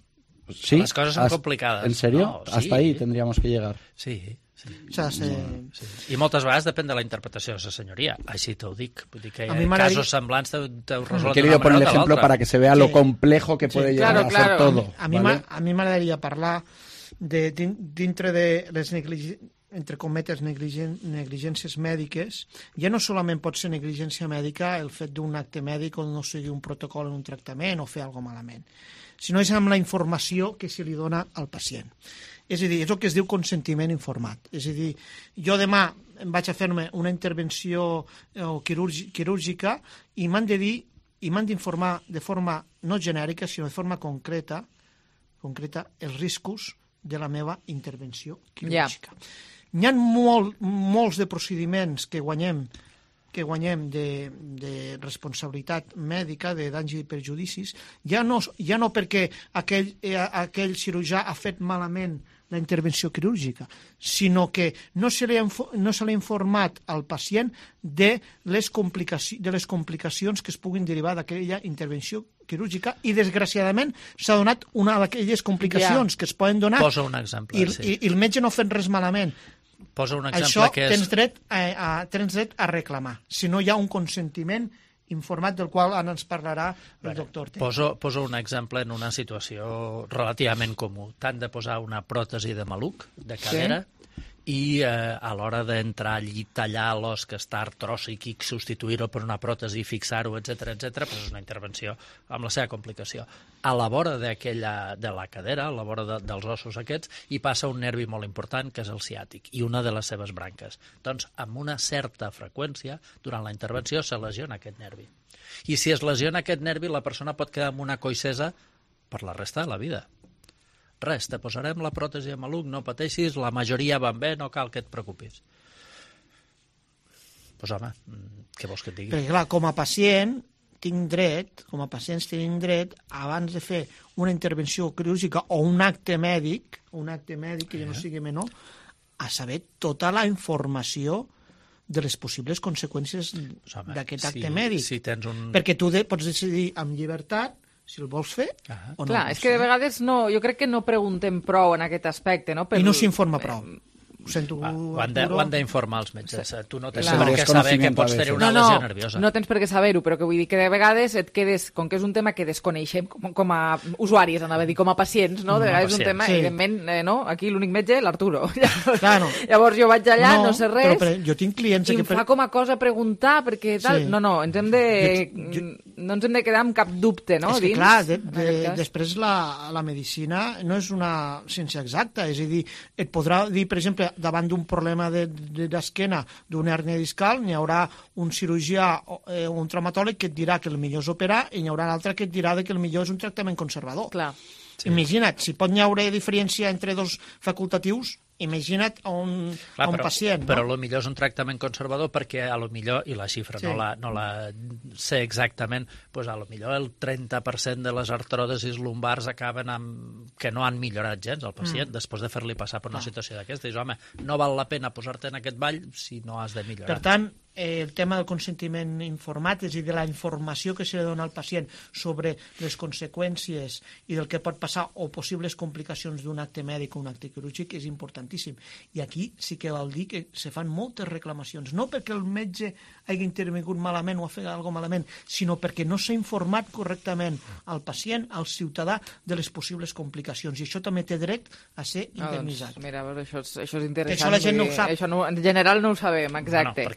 Sí, Les coses són Has- complicades. ¿En serio? No, sí. Hasta ahí tendríamos que llegar. Sí, sí. O sea, se... sí. I moltes vegades depèn de la interpretació de la senyoria. Així t'ho dic. Vull dir que A mi m'agradaria- casos semblants te, te ho He resolen querido d'una poner el manera o de ejemplo l'altra. para que se vea lo Sí. complejo que puede Sí, llegar claro, a claro. ser todo. A mi ¿vale? m'a- a mi m'agradaria parlar de, din- dintre de les negligències, entre cometes, negligen, negligències mèdiques. Ja no solament pot ser negligència mèdica el fet d'un acte mèdic o no sigui un protocol en un tractament o fer alguna malament, sinó és amb la informació que se li dona al pacient. És a dir, és el que es diu consentiment informat. És a dir, jo demà em vaig a fer-me una intervenció eh, quirúrgi- quirúrgica i m'han de dir i m'han d'informar de forma no genèrica, sinó de forma concreta, concreta els riscos de la meva intervenció quirúrgica. Ja. N'hi ha molt, molts de procediments que guanyem que guanyem de, de responsabilitat mèdica, de danys i perjudicis, ja no, ja no perquè aquell, eh, aquell cirurgià ha fet malament la intervenció quirúrgica, sinó que no se li ha, no se li ha informat al pacient de les, complicacions, de les complicacions que es puguin derivar d'aquella intervenció quirúrgica i, desgraciadament, s'ha donat una d'aquelles complicacions Ja. que es poden donar Posa un exemple, i, sí. i, i el metge no ha fet res malament. Posa un exemple Això que és... tens dret a, a, tens dret a reclamar, si no hi ha un consentiment informat del qual ara ens parlarà el doctor Tena. Poso, poso un exemple en una situació relativament comú. T'han de posar una pròtesi de maluc, de cadera, sí. i eh, a l'hora d'entrar allí, tallar l'os que està artròsic i substituir-ho per una pròtesi, fixar-ho, etcètera, etcètera, doncs és una intervenció amb la seva complicació. A la vora d'aquella de la cadera, a la vora de, dels ossos aquests, hi passa un nervi molt important, que és el ciàtic, i una de les seves branques. Doncs, amb una certa freqüència, durant la intervenció, se lesiona aquest nervi. I si es lesiona aquest nervi, la persona pot quedar amb una coixesa per la resta de la vida. Res, te posarem la pròtesi a maluc, no pateixis, la majoria van bé, no cal que et preocupis. Doncs pues, home, què vols que et digui? Perquè clar, com a pacient tinc dret, com a pacients tinc dret, abans de fer una intervenció quirúrgica o un acte mèdic, un acte mèdic que ja no sigui menor, a saber tota la informació de les possibles conseqüències pues, d'aquest si, acte mèdic. Si tens un... Perquè tu de, pots decidir amb llibertat si el vols fer ah, o no. Clar, és que de vegades no, jo crec que no preguntem prou en aquest aspecte, no? Per... I no s'informa prou. Ho sento, ah, ho han de, ho han d'informar els metges. Tu no tens Clar. per què saber que pots tenir una no, no, lesió nerviosa. No tens per què saber-ho, però que vull dir que de vegades et quedes, com que és un tema que desconeixem com, com a usuaris, anava a dir, com a pacients, no? De vegades és un tema, sí. Evidentment, eh, no? Aquí l'únic metge, l'Arturo. Claro. Llavors jo vaig allà, no, no sé res, però, però jo tinc clients i em que... Per... fa com a cosa preguntar, perquè tal... Sí. No, no, ens hem de... Jo, jo... no ens hem de quedar amb cap dubte, no? És que, dins, clar, de, de, després la, la medicina no és una ciència exacta, és a dir, et podrà dir, per exemple, davant d'un problema d'esquena, de, d'una hèrnia discal, n'hi haurà un cirurgià o eh, un traumatòleg que et dirà que el millor és operar i n'hi haurà l'altre que et dirà que el millor és un tractament conservador. Clar. Sí. Imagina't, si pot n'hi haure diferència entre dos facultatius, imagina't a un, Clar, a un però, pacient. Però no? a lo millor és un tractament conservador perquè a lo millor, i la xifra sí. no, la, no la sé exactament, pues a lo millor el trenta per cent de les artròdesis lumbars acaben amb que no han millorat gens al pacient mm. després de fer-li passar per una ah. situació d'aquesta. Dius, home, no val la pena posar-te en aquest ball si no has de millorar. Per tant, eh, el tema del consentiment informat, és a dir, de la informació que se li dona al pacient sobre les conseqüències i del que pot passar o possibles complicacions d'un acte mèdic o un acte quirúrgic és importantíssim. I aquí sí que val dir que se fan moltes reclamacions, no perquè el metge hagi intervingut malament o ha fet alguna cosa malament, sinó perquè no s'ha informat correctament al pacient, al ciutadà, de les possibles complicacions. I això també té dret a ser indemnitzat. Ah, doncs, mira, això és, això és interessant. Que això la gent no ho sap. Això no, en general no ho sabem, exacte. Bueno, perquè ha aparegut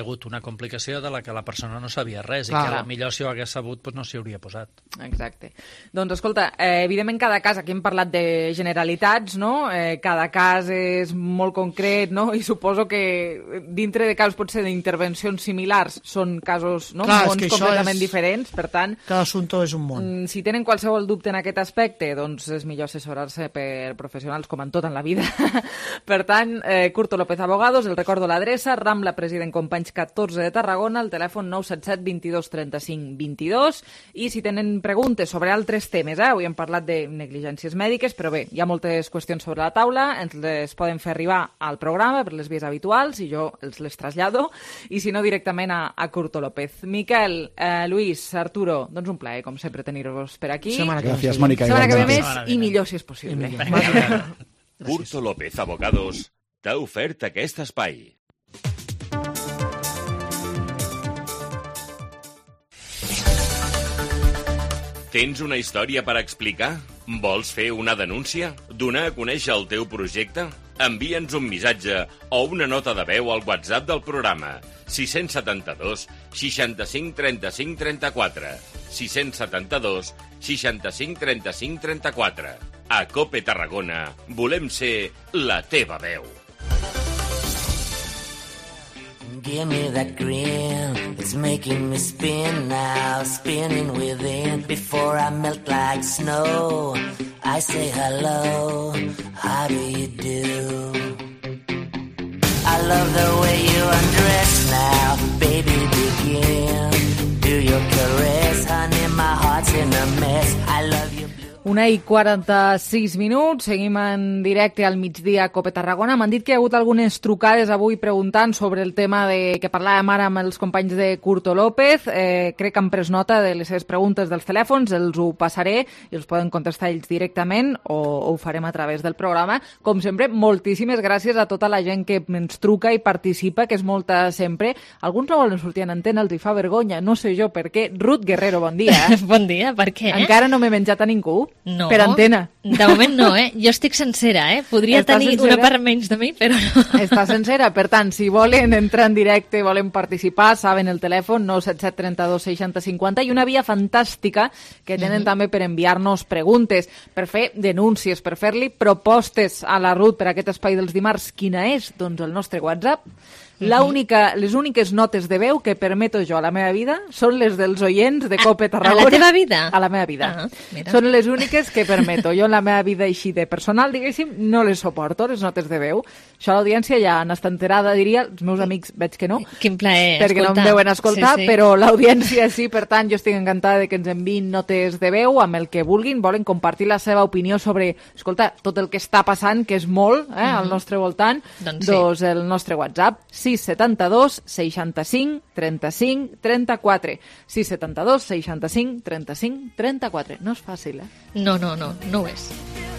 hagut una complicació de la que la persona no sabia res Clar. i que a la millor si ho hagués sabut doncs no s'hi hauria posat. Exacte. Doncs escolta, eh, evidentment cada cas, aquí hem parlat de generalitats, no? Eh, cada cas és molt concret, no? I suposo que dintre de casos potser d'intervencions similars són casos, no? Clar, mons completament és... diferents, per tant... Cada assumpte és un món. Si tenen qualsevol dubte en aquest aspecte, doncs és millor assessorar-se per professionals com en tot en la vida. Per tant, eh, Curto López Abogados, el recordo l'adreça, Rambla President Companys catorze de Tarragona, el telèfon nou set set vint-i-dos trenta-cinc vint-i-dos, i si tenen preguntes sobre altres temes, eh? Avui hem parlat de negligències mèdiques, però bé, hi ha moltes qüestions sobre la taula, ens les poden fer arribar al programa per les vies habituals i jo els les trasllado, i si no directament a, a Curto López. Miquel, eh, Luis, Arturo, doncs un plaer, com sempre, tenir-vos per aquí. Gràcies, Mònica. Setmana que ve més i millor, si és possible. Curto López Abogados t'ha ofert aquest espai. Tens una història per explicar? Vols fer una denúncia? Donar a conèixer el teu projecte? Envia'ns un missatge o una nota de veu al WhatsApp del programa sis set dos seixanta-cinc trenta-cinc trenta-quatre sis set dos seixanta-cinc trenta-cinc trenta-quatre. A COPE Tarragona volem ser la teva veu. Give me that grin, it's making me spin now, spinning within, before I melt like snow. I say hello, how do you do? I love the way you undress now, baby begin, do your caress, honey, my heart's in a mess, I love you. Una i quaranta-sis minuts, seguim en directe al migdia a COPE Tarragona. M'han dit que hi ha hagut algunes trucades avui preguntant sobre el tema de que parlàvem ara amb els companys de Curto López. Eh, crec que han pres nota de les seves preguntes dels telèfons, els ho passaré i els poden contestar ells directament o, o ho farem a través del programa. Com sempre, moltíssimes gràcies a tota la gent que ens truca i participa, que és molta sempre. Alguns no volen sortir en antena, els hi fa vergonya, no sé jo per què. Ruth Guerrero, bon dia. Bon dia, per què? Encara no m'he menjat a ningú? No, per antena. De moment no, eh? Jo estic sencera, eh? Podria Està tenir sencera? una part menys de mi, però no. Està sencera, per tant, si volen entrar en directe, volen participar, saben el telèfon nou set set trenta-dos seixanta cinquanta i una via fantàstica que tenen Mhm. també per enviar-nos preguntes, per fer denúncies, per fer-li propostes a la Ruth per aquest espai dels dimarts. Quina és? Doncs el nostre WhatsApp. La única, les úniques notes de veu que permeto jo a la meva vida són les dels oients de COPE Tarragona. A la teva vida? A la meva vida. Ah, mira. Són les úniques que permeto. Jo en la meva vida així de personal, diguéssim, no les suporto, les notes de veu. Això l'audiència ja n'està enterada, diria. Els meus amics veig que no. Quin plaer Perquè escoltar. no em deuen escoltar, Sí, sí. però l'audiència sí. Per tant, jo estic encantada de que ens enviïn notes de veu amb el que vulguin. Volen compartir la seva opinió sobre, escolta, tot el que està passant, que és molt, eh, al Mhm. nostre voltant. Doncs sí. Doncs el nostre WhatsApp, sis set dos seixanta-cinc trenta-cinc trenta-quatre. sis set dos seixanta-cinc trenta-cinc trenta-quatre. No és fàcil, eh? No, no, no, no ho és.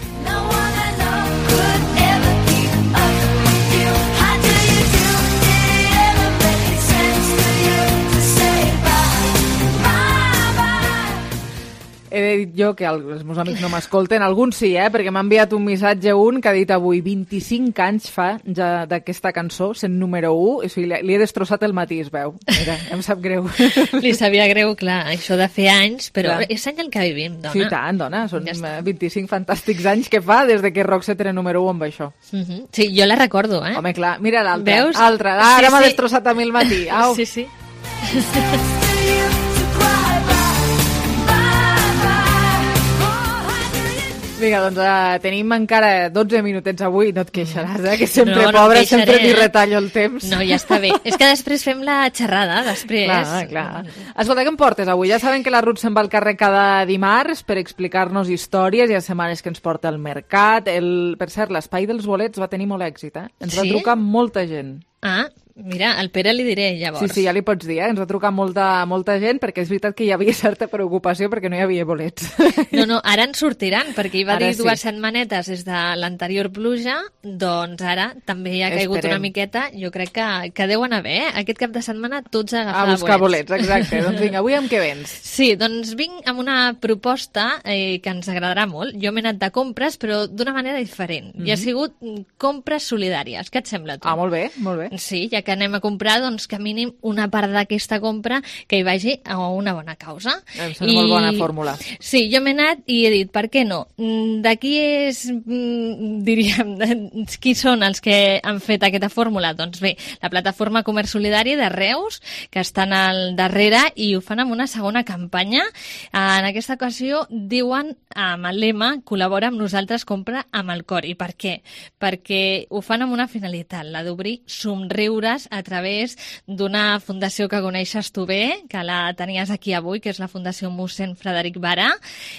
He dit jo que els meus amics no m'escolten, alguns sí, eh? Perquè m'ha enviat un missatge un que ha dit avui vint-i-cinc anys fa ja d'aquesta cançó, sent número u, o sigui, li he destrossat el matí, es veu. Mira, em sap greu. Li sabia greu, clar, això de fer anys, però Clar. és any el que vivim, dona. Sí, tant, dona, són Ja està. eh, vint-i-cinc fantàstics anys que fa des de que Roxette era número u amb això. Mhm. Sí, jo la recordo, eh? Home, clar, mira l'altra. Veus? Altra. Ah, ara Sí, m'ha sí. destrossat a mi el matí. Au. Sí, sí. Vinga, doncs uh, tenim encara dotze minutets avui, no et queixaràs, eh? Que sempre, No, no em pobre, queixaré, sempre li eh? retallo el temps. No, ja està bé. És que després fem la xerrada, després. Clar, clar. Escolta, què em portes avui? Ja saben que la Ruth se'n va al carrer cada dimarts per explicar-nos històries. Hi ha setmanes que ens porta al mercat. El, per cert, l'espai dels bolets va tenir molt èxit, eh? Ens va Sí? trucar molta gent. Ah, mira, al Pere li diré, llavors. Sí, sí, ja li pots dir, eh? Ens va trucar molta, molta gent perquè és veritat que hi havia certa preocupació perquè no hi havia bolets. No, no, ara en sortiran, perquè hi va Ara dir sí. dues setmanetes des de l'anterior pluja, doncs ara també hi ha caigut Esperem. una miqueta. Jo crec que, que deuen haver, eh? Aquest cap de setmana tots a A agafar buscar bolets, exacte. Doncs vinga, avui amb què vens? Sí, doncs vinc amb una proposta eh, que ens agradarà molt. Jo m'he anat de compres, però d'una manera diferent. I ha Mhm. sigut mm, compres solidàries. Què et sembla, tu? Ah, molt bé, molt bé. Sí, ja que anem a comprar, doncs que mínim una part d'aquesta compra que hi vagi a una bona causa. És una I... molt bona fórmula. Sí, jo m'he anat i he dit, per què no? D'aquí és, diríem, qui són els que han fet aquesta fórmula? Doncs bé, la plataforma Comerç Solidari de Reus, que estan al darrere i ho fan amb una segona campanya. En aquesta ocasió diuen amb el lema col·labora amb nosaltres, compra amb el cor. I per què? Perquè ho fan amb una finalitat, la d'obrir somriures a través d'una fundació que coneixes tu bé, que la tenies aquí avui, que és la Fundació mossèn Frederic Vara,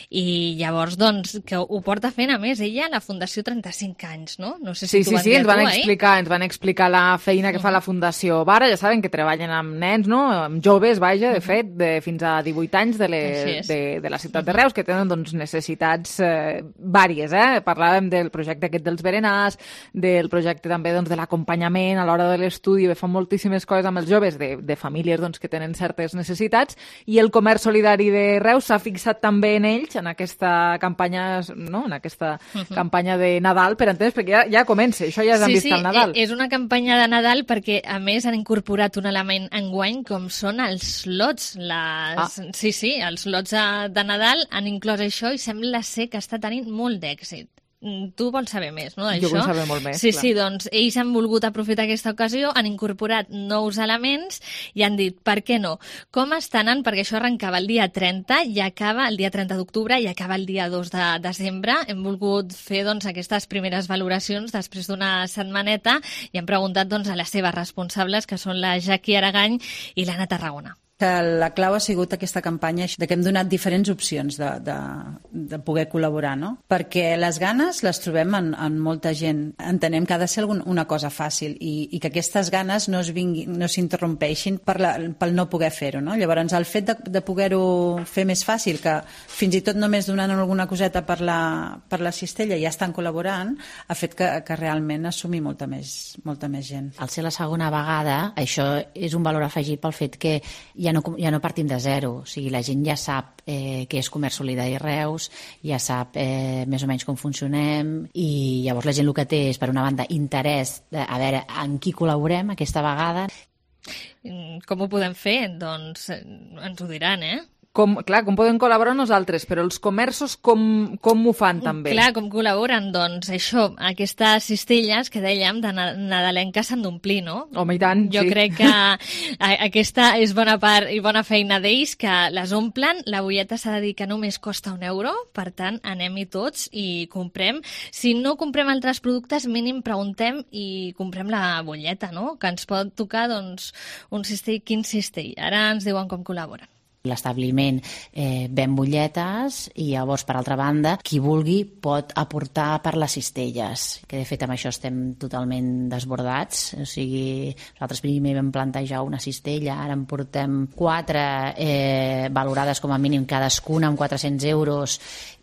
i llavors, doncs, que ho porta fent, a més, ella, la Fundació trenta-cinc anys, no? No sé si sí, t'ho van sí, sí, dir ens van tu, explicar, ens van explicar la feina que fa la Fundació Vara, ja saben que treballen amb nens, no? Amb joves, vaja, de fet, de fins a divuit anys de, les, de, de la ciutat de Reus, que tenen, doncs, necessitats eh, vàries, eh? Parlàvem del projecte aquest dels berenars, del projecte també doncs, de l'acompanyament a l'hora de l'estudi, fan moltíssimes coses amb els joves de, de famílies doncs, que tenen certes necessitats, i el Comerç Solidari de Reus s'ha fixat també en ells, en aquesta campanya, no? en aquesta uh -huh. campanya de Nadal, per entendre, perquè ja, ja comença, això ja s'han sí, vist sí, al Nadal. És una campanya de Nadal perquè, a més, han incorporat un element enguany com són els lots. Les... Ah. Sí, sí, els lots de, de Nadal han inclòs això i sembla ser que està tenint molt d'èxit. Tu vols saber més, no, d'això? Jo vull saber molt més, Sí, clar. sí, doncs ells han volgut aprofitar aquesta ocasió, han incorporat nous elements i han dit, per què no? Com estan anant? Perquè això arrencava el dia trenta i acaba el dia trenta d'octubre i acaba el dia dos de desembre. Hem volgut fer doncs, aquestes primeres valoracions després d'una setmaneta i hem preguntat doncs, a les seves responsables, que són la Jaqui Aragany i l'Anna Tarragona. La clau ha sigut aquesta campanya de que hem donat diferents opcions de, de, de poder col·laborar, no? Perquè les ganes les trobem en, en molta gent. Entenem que ha de ser algun, una cosa fàcil i, i que aquestes ganes no es vinguin, no s'interrompeixin per la, pel no poder fer-ho, no? Llavors, el fet de, de poder-ho fer més fàcil, que fins i tot només donant alguna coseta per la, per la cistella ja estan col·laborant, ha fet que, que realment assumi molta més, molta més gent. Al ser la segona vegada, això és un valor afegit pel fet que ja no, ja no partim de zero, o sigui, la gent ja sap eh, què és Comerç Solidari Reus, ja sap eh, més o menys com funcionem, i llavors la gent el que té és, per una banda, interès de, a veure en qui col·laborem aquesta vegada. Com ho podem fer? Doncs ens ho diran, eh? Com, clar, com podem col·laborar nosaltres, però els comerços com, com ho fan també? Clar, com col·laboren? Doncs això, aquestes cistelles que dèiem de nadalenca s'han d'omplir, no? Home, i tant, jo sí. crec que aquesta és bona part i bona feina d'ells, que les omplen. La butlleta s'ha de dir que només costa un euro, per tant, anem-hi tots i comprem. Si no comprem altres productes, mínim preguntem i comprem la butlleta, no? Que ens pot tocar, doncs, un cistell, quin cistell? Ara ens diuen com col·laboren. L'establiment eh, ven butlletes i llavors, per altra banda, qui vulgui pot aportar per les cistelles, que de fet amb això estem totalment desbordats. O sigui, nosaltres primer vam plantejar una cistella, ara en portem quatre eh, valorades com a mínim cadascuna amb quatre-cents euros,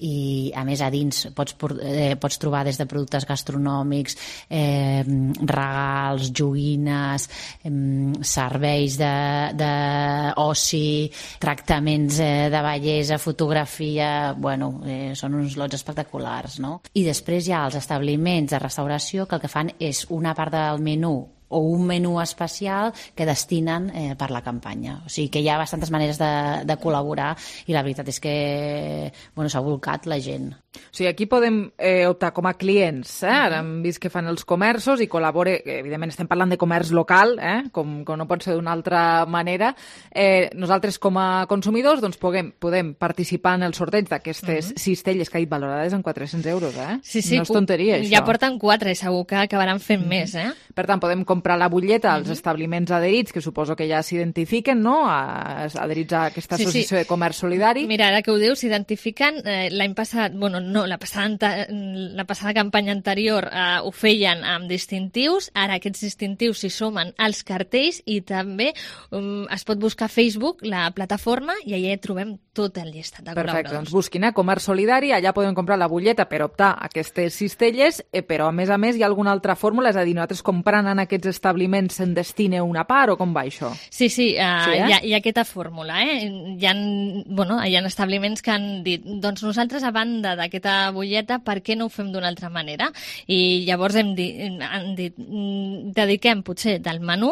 i a més a dins pots, eh, pots trobar des de productes gastronòmics, eh, regals, joguines, eh, serveis d'oci, tractaments eh, de bellesa, fotografia, bueno, eh, són uns lots espectaculars, no? I després hi ha els establiments de restauració que el que fan és una part del menú o un menú especial que destinen eh, per la campanya. O sigui que hi ha bastantes maneres de, de col·laborar i la veritat és que bueno, s'ha volcat la gent. O sigui, aquí podem eh, optar com a clients, eh? Ara hem vist que fan els comerços i col·labore, evidentment estem parlant de comerç local, eh? com, com no pot ser d'una altra manera. Eh, nosaltres com a consumidors doncs, podem, podem participar en el sorteig d'aquestes uh -huh. cistelles que ha dit valorades en quatre-cents euros. Eh? Sí, sí, no és tonteria, això. Ja porten quatre i segur que acabaran fent uh -huh. més. Eh? Per tant, podem comprar la butlleta als uh -huh. establiments adherits, que suposo que ja s'identifiquen, no?, adherits a aquesta associació sí, sí. de comerç solidari. Mira, ara que ho dius, s'identifiquen. Eh, l'any passat, bueno, no, la passada, la passada campanya anterior eh, ho feien amb distintius, ara aquests distintius s'hi sumen als cartells i també um, es pot buscar a Facebook, la plataforma, i allà trobem tot el llistat de col·laboradors. Perfecte, doncs busquin a Comerç Solidari, allà podem comprar la butlleta per optar a aquestes cistelles, eh, però a més a més hi ha alguna altra fórmula, és a dir, nosaltres comprant en aquests establiments se'n destina una part o com va això? Sí, sí, uh, sí eh? hi, ha, hi ha aquesta fórmula, eh? Hi ha, bueno, hi ha establiments que han dit, doncs nosaltres a banda de aquesta butlleta, per què no ho fem d'una altra manera? I llavors hem dit, hem dit dediquem potser del menú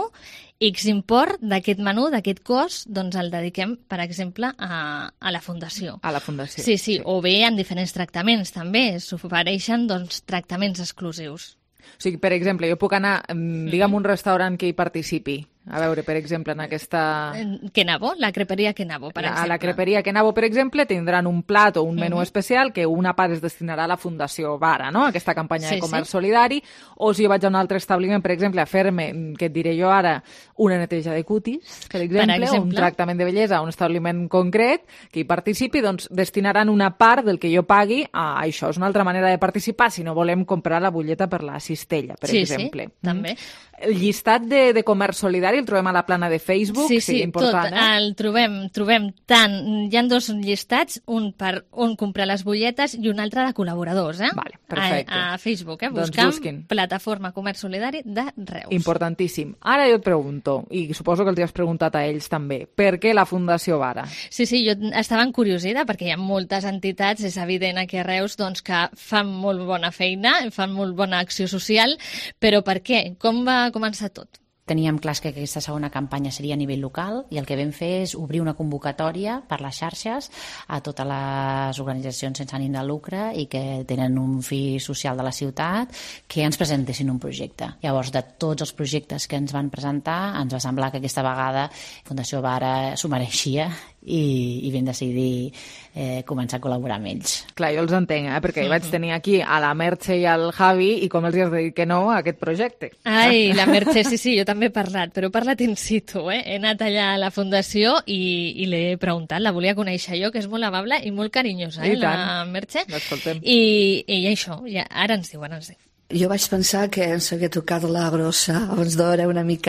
X import d'aquest menú, d'aquest cost, doncs el dediquem, per exemple, a, a la fundació. A la fundació. Sí, sí, sí, o bé en diferents tractaments, també. S'ofereixen, doncs, tractaments exclusius. O sigui, per exemple, jo puc anar, digue'm, un restaurant que hi participi. A veure, per exemple, en aquesta... Kenavo, la creperia Kenavo, per exemple. A la creperia Kenavo, per exemple, tindran un plat o un menú uh-huh. especial que una part es destinarà a la Fundació Vara, no? Aquesta campanya sí, de comerç sí. solidari. O si jo vaig a un altre establiment, per exemple, a fer-me, què et diré jo ara, una neteja de cutis, per exemple, per exemple, o un tractament de bellesa a un establiment concret que hi participi, doncs destinaran una part del que jo pagui a això. És una altra manera de participar si no volem comprar la butlleta per la cistella, per sí, exemple. Sí, també. El llistat de, de comerç solidari el trobem a la plana de Facebook, sí, sí, important, tot, eh? el trobem, trobem tant, hi ha dos llistats, un per on comprar les butlletes i un altre de col·laboradors, eh? Vale, perfecte. A, a Facebook, eh? Doncs Buscant busquin. Plataforma Comerç Solidari de Reus. Importantíssim. Ara jo et pregunto, i suposo que els hi has preguntat a ells també, per què la Fundació Vara? Sí, sí, jo estava encuriosida perquè hi ha moltes entitats, és evident aquí a Reus, doncs, que fan molt bona feina, fan molt bona acció social, però per què? Com va començar tot? Teníem clar que aquesta segona campanya seria a nivell local i el que vam fer és obrir una convocatòria per les xarxes a totes les organitzacions sense ànim de lucre i que tenen un fi social de la ciutat que ens presentessin un projecte. Llavors, de tots els projectes que ens van presentar, ens va semblar que aquesta vegada Fundació Vara s'ho mereixia i, i vam decidir eh, començar a col·laborar amb ells. Clar, jo els entenc, eh? Perquè uh-huh. vaig tenir aquí a la Merche i al Javi i com els has de dir que no a aquest projecte. Ai, la Merche, sí, sí, jo també he parlat, però he parlat in situ, eh? He anat allà a la Fundació i, i l'he preguntat, la volia conèixer jo, que és molt amable i molt carinyosa, eh, la Merche. I, I això, ja, ara ens diu, ara ens diu. Jo vaig pensar que ens hagués tocat la grossa abans d'hora una mica,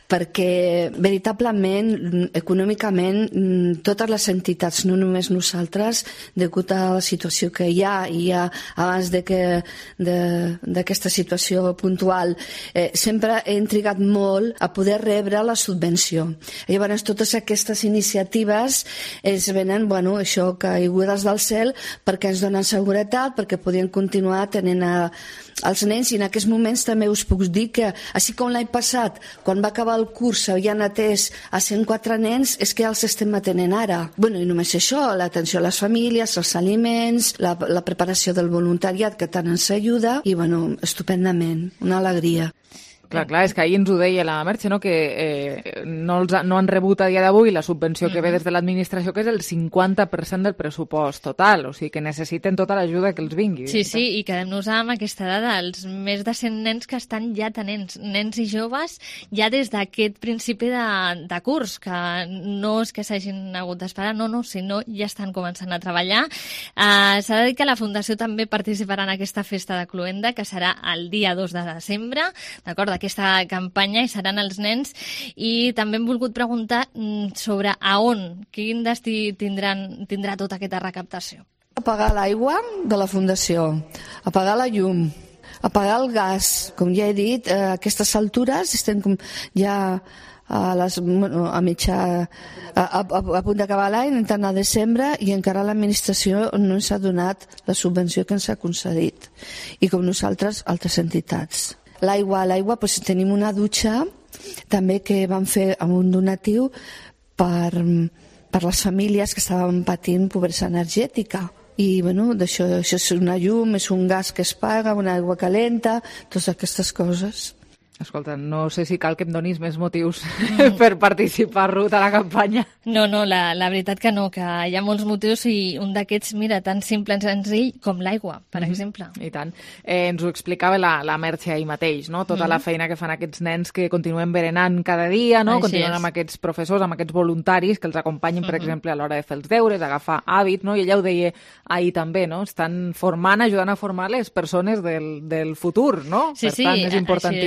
perquè veritablement, econòmicament, totes les entitats, no només nosaltres, degut a la situació que hi ha i hi ha abans de que, de, d'aquesta situació puntual, eh, sempre he intrigat molt a poder rebre la subvenció. Llavors, totes aquestes iniciatives es venen, bueno, això, caigudes del cel, perquè ens donen seguretat, perquè podien continuar tenint a, als nens, i en aquests moments també us puc dir que, així com l'any passat, quan va acabar el curs s'havien atès a cent quatre nens, és que els estem atenent ara. Bueno, i només això, l'atenció a les famílies, els aliments, la, la preparació del voluntariat, que tant ens ajuda, i bueno, estupendament, una alegria. Clar, clar, és que ahir ens ho deia la Merche, no? Que eh, no, els ha, no han rebut a dia d'avui la subvenció que ve des de l'administració, que és el cinquanta per cent del pressupost total, o sigui que necessiten tota l'ajuda que els vingui. Sí, sí, i quedem-nos amb aquesta dada, els més de cent nens que estan ja tenint, nens i joves, ja des d'aquest principi de, de curs, que no és que s'hagin hagut d'esperar, no, no, sinó ja estan començant a treballar. Uh, S'ha de dir que la Fundació també participarà en aquesta festa de Cluenda, que serà el dia dos de desembre, d'acord, aquesta campanya, i seran els nens, i també hem volgut preguntar sobre a on, quin destí tindran, tindrà tota aquesta recaptació. Apagar l'aigua de la Fundació, apagar la llum, apagar el gas. Com ja he dit, a aquestes altures estem ja a, les, a mitjà a, a, a punt d'acabar l'any, entrant a desembre, i encara l'administració no ens ha donat la subvenció que ens ha concedit, i com nosaltres, altres entitats. L'aigua, l'aigua, doncs tenim una dutxa també que vam fer amb un donatiu per, per les famílies que estaven patint pobresa energètica. I, bueno, d'això, això és una llum, és un gas que es paga, una aigua calenta, totes aquestes coses. Escolta, no sé si cal que em donis més motius mm. per participar, Ruth, a la campanya. No, no, la, la veritat que no, que hi ha molts motius, i un d'aquests, mira, tan simple i senzill com l'aigua, per mm-hmm. exemple. I tant. Eh, ens ho explicava la, la Merche ahir mateix, no? Tota mm. la feina que fan aquests nens que continuen berenant cada dia, no? Així continuen és. Amb aquests professors, amb aquests voluntaris que els acompanyin, per mm-hmm. exemple, a l'hora de fer els deures, agafar hàbit, no? I ella ho deia ahir també, no? Estan formant, ajudant a formar les persones del, del futur, no? Sí, per sí, tant, és importantíssim.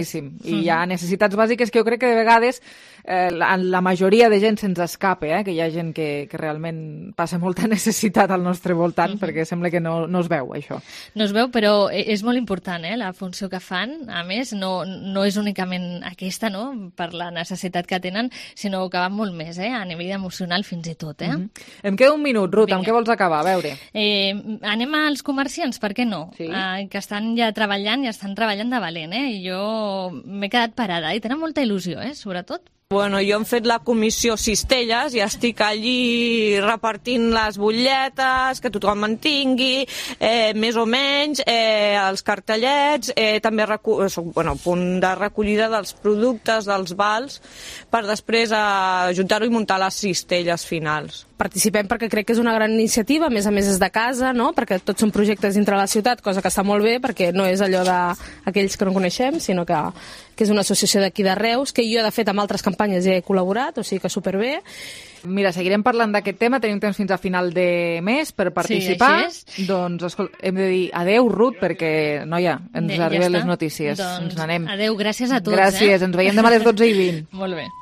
I hi ha necessitats bàsiques que jo crec que de vegades eh, la, la majoria de gent se'ns escapa, eh? Que hi ha gent que, que realment passa molta necessitat al nostre voltant, uh -huh. perquè sembla que no, no es veu, això. No es veu, però és molt important, eh, la funció que fan. A més, no, no és únicament aquesta, no?, per la necessitat que tenen, sinó que van molt més, eh, a nivell emocional fins i tot, eh? Uh -huh. Em queda un minut, Ruth, amb què vols acabar? A veure. Eh, anem als comerciants, per què no? Sí. Eh, que estan ja treballant i estan treballant de valent, eh? I jo m'he quedat parada i tenen molta il·lusió, eh, sobretot. Bueno, jo hem fet la comissió Cistelles i estic allí repartint les butlletes, que tothom en tingui, eh, més o menys, eh, els cartellets, eh, també recu soc, bueno, punt de recollida dels productes, dels vals, per després eh, ajuntar-ho i muntar les cistelles finals. Participem perquè crec que és una gran iniciativa, a més a més és de casa, no?, perquè tots són projectes dintre la ciutat, cosa que està molt bé, perquè no és allò d'aquells que no coneixem, sinó que, que és una associació d'aquí de Reus, que jo, de fet, amb altres campanyes ja he col·laborat, o sigui que superbé. Mira, seguirem parlant d'aquest tema, tenim temps fins a final de mes per participar. Sí, doncs, escolta, hem de dir adeu, Ruth, perquè, noia, ens ja arriben està. les notícies. Doncs ens n'anem. Adeu, gràcies a tots. Gràcies, eh? ens veiem demà a les dotze i vint. Molt bé.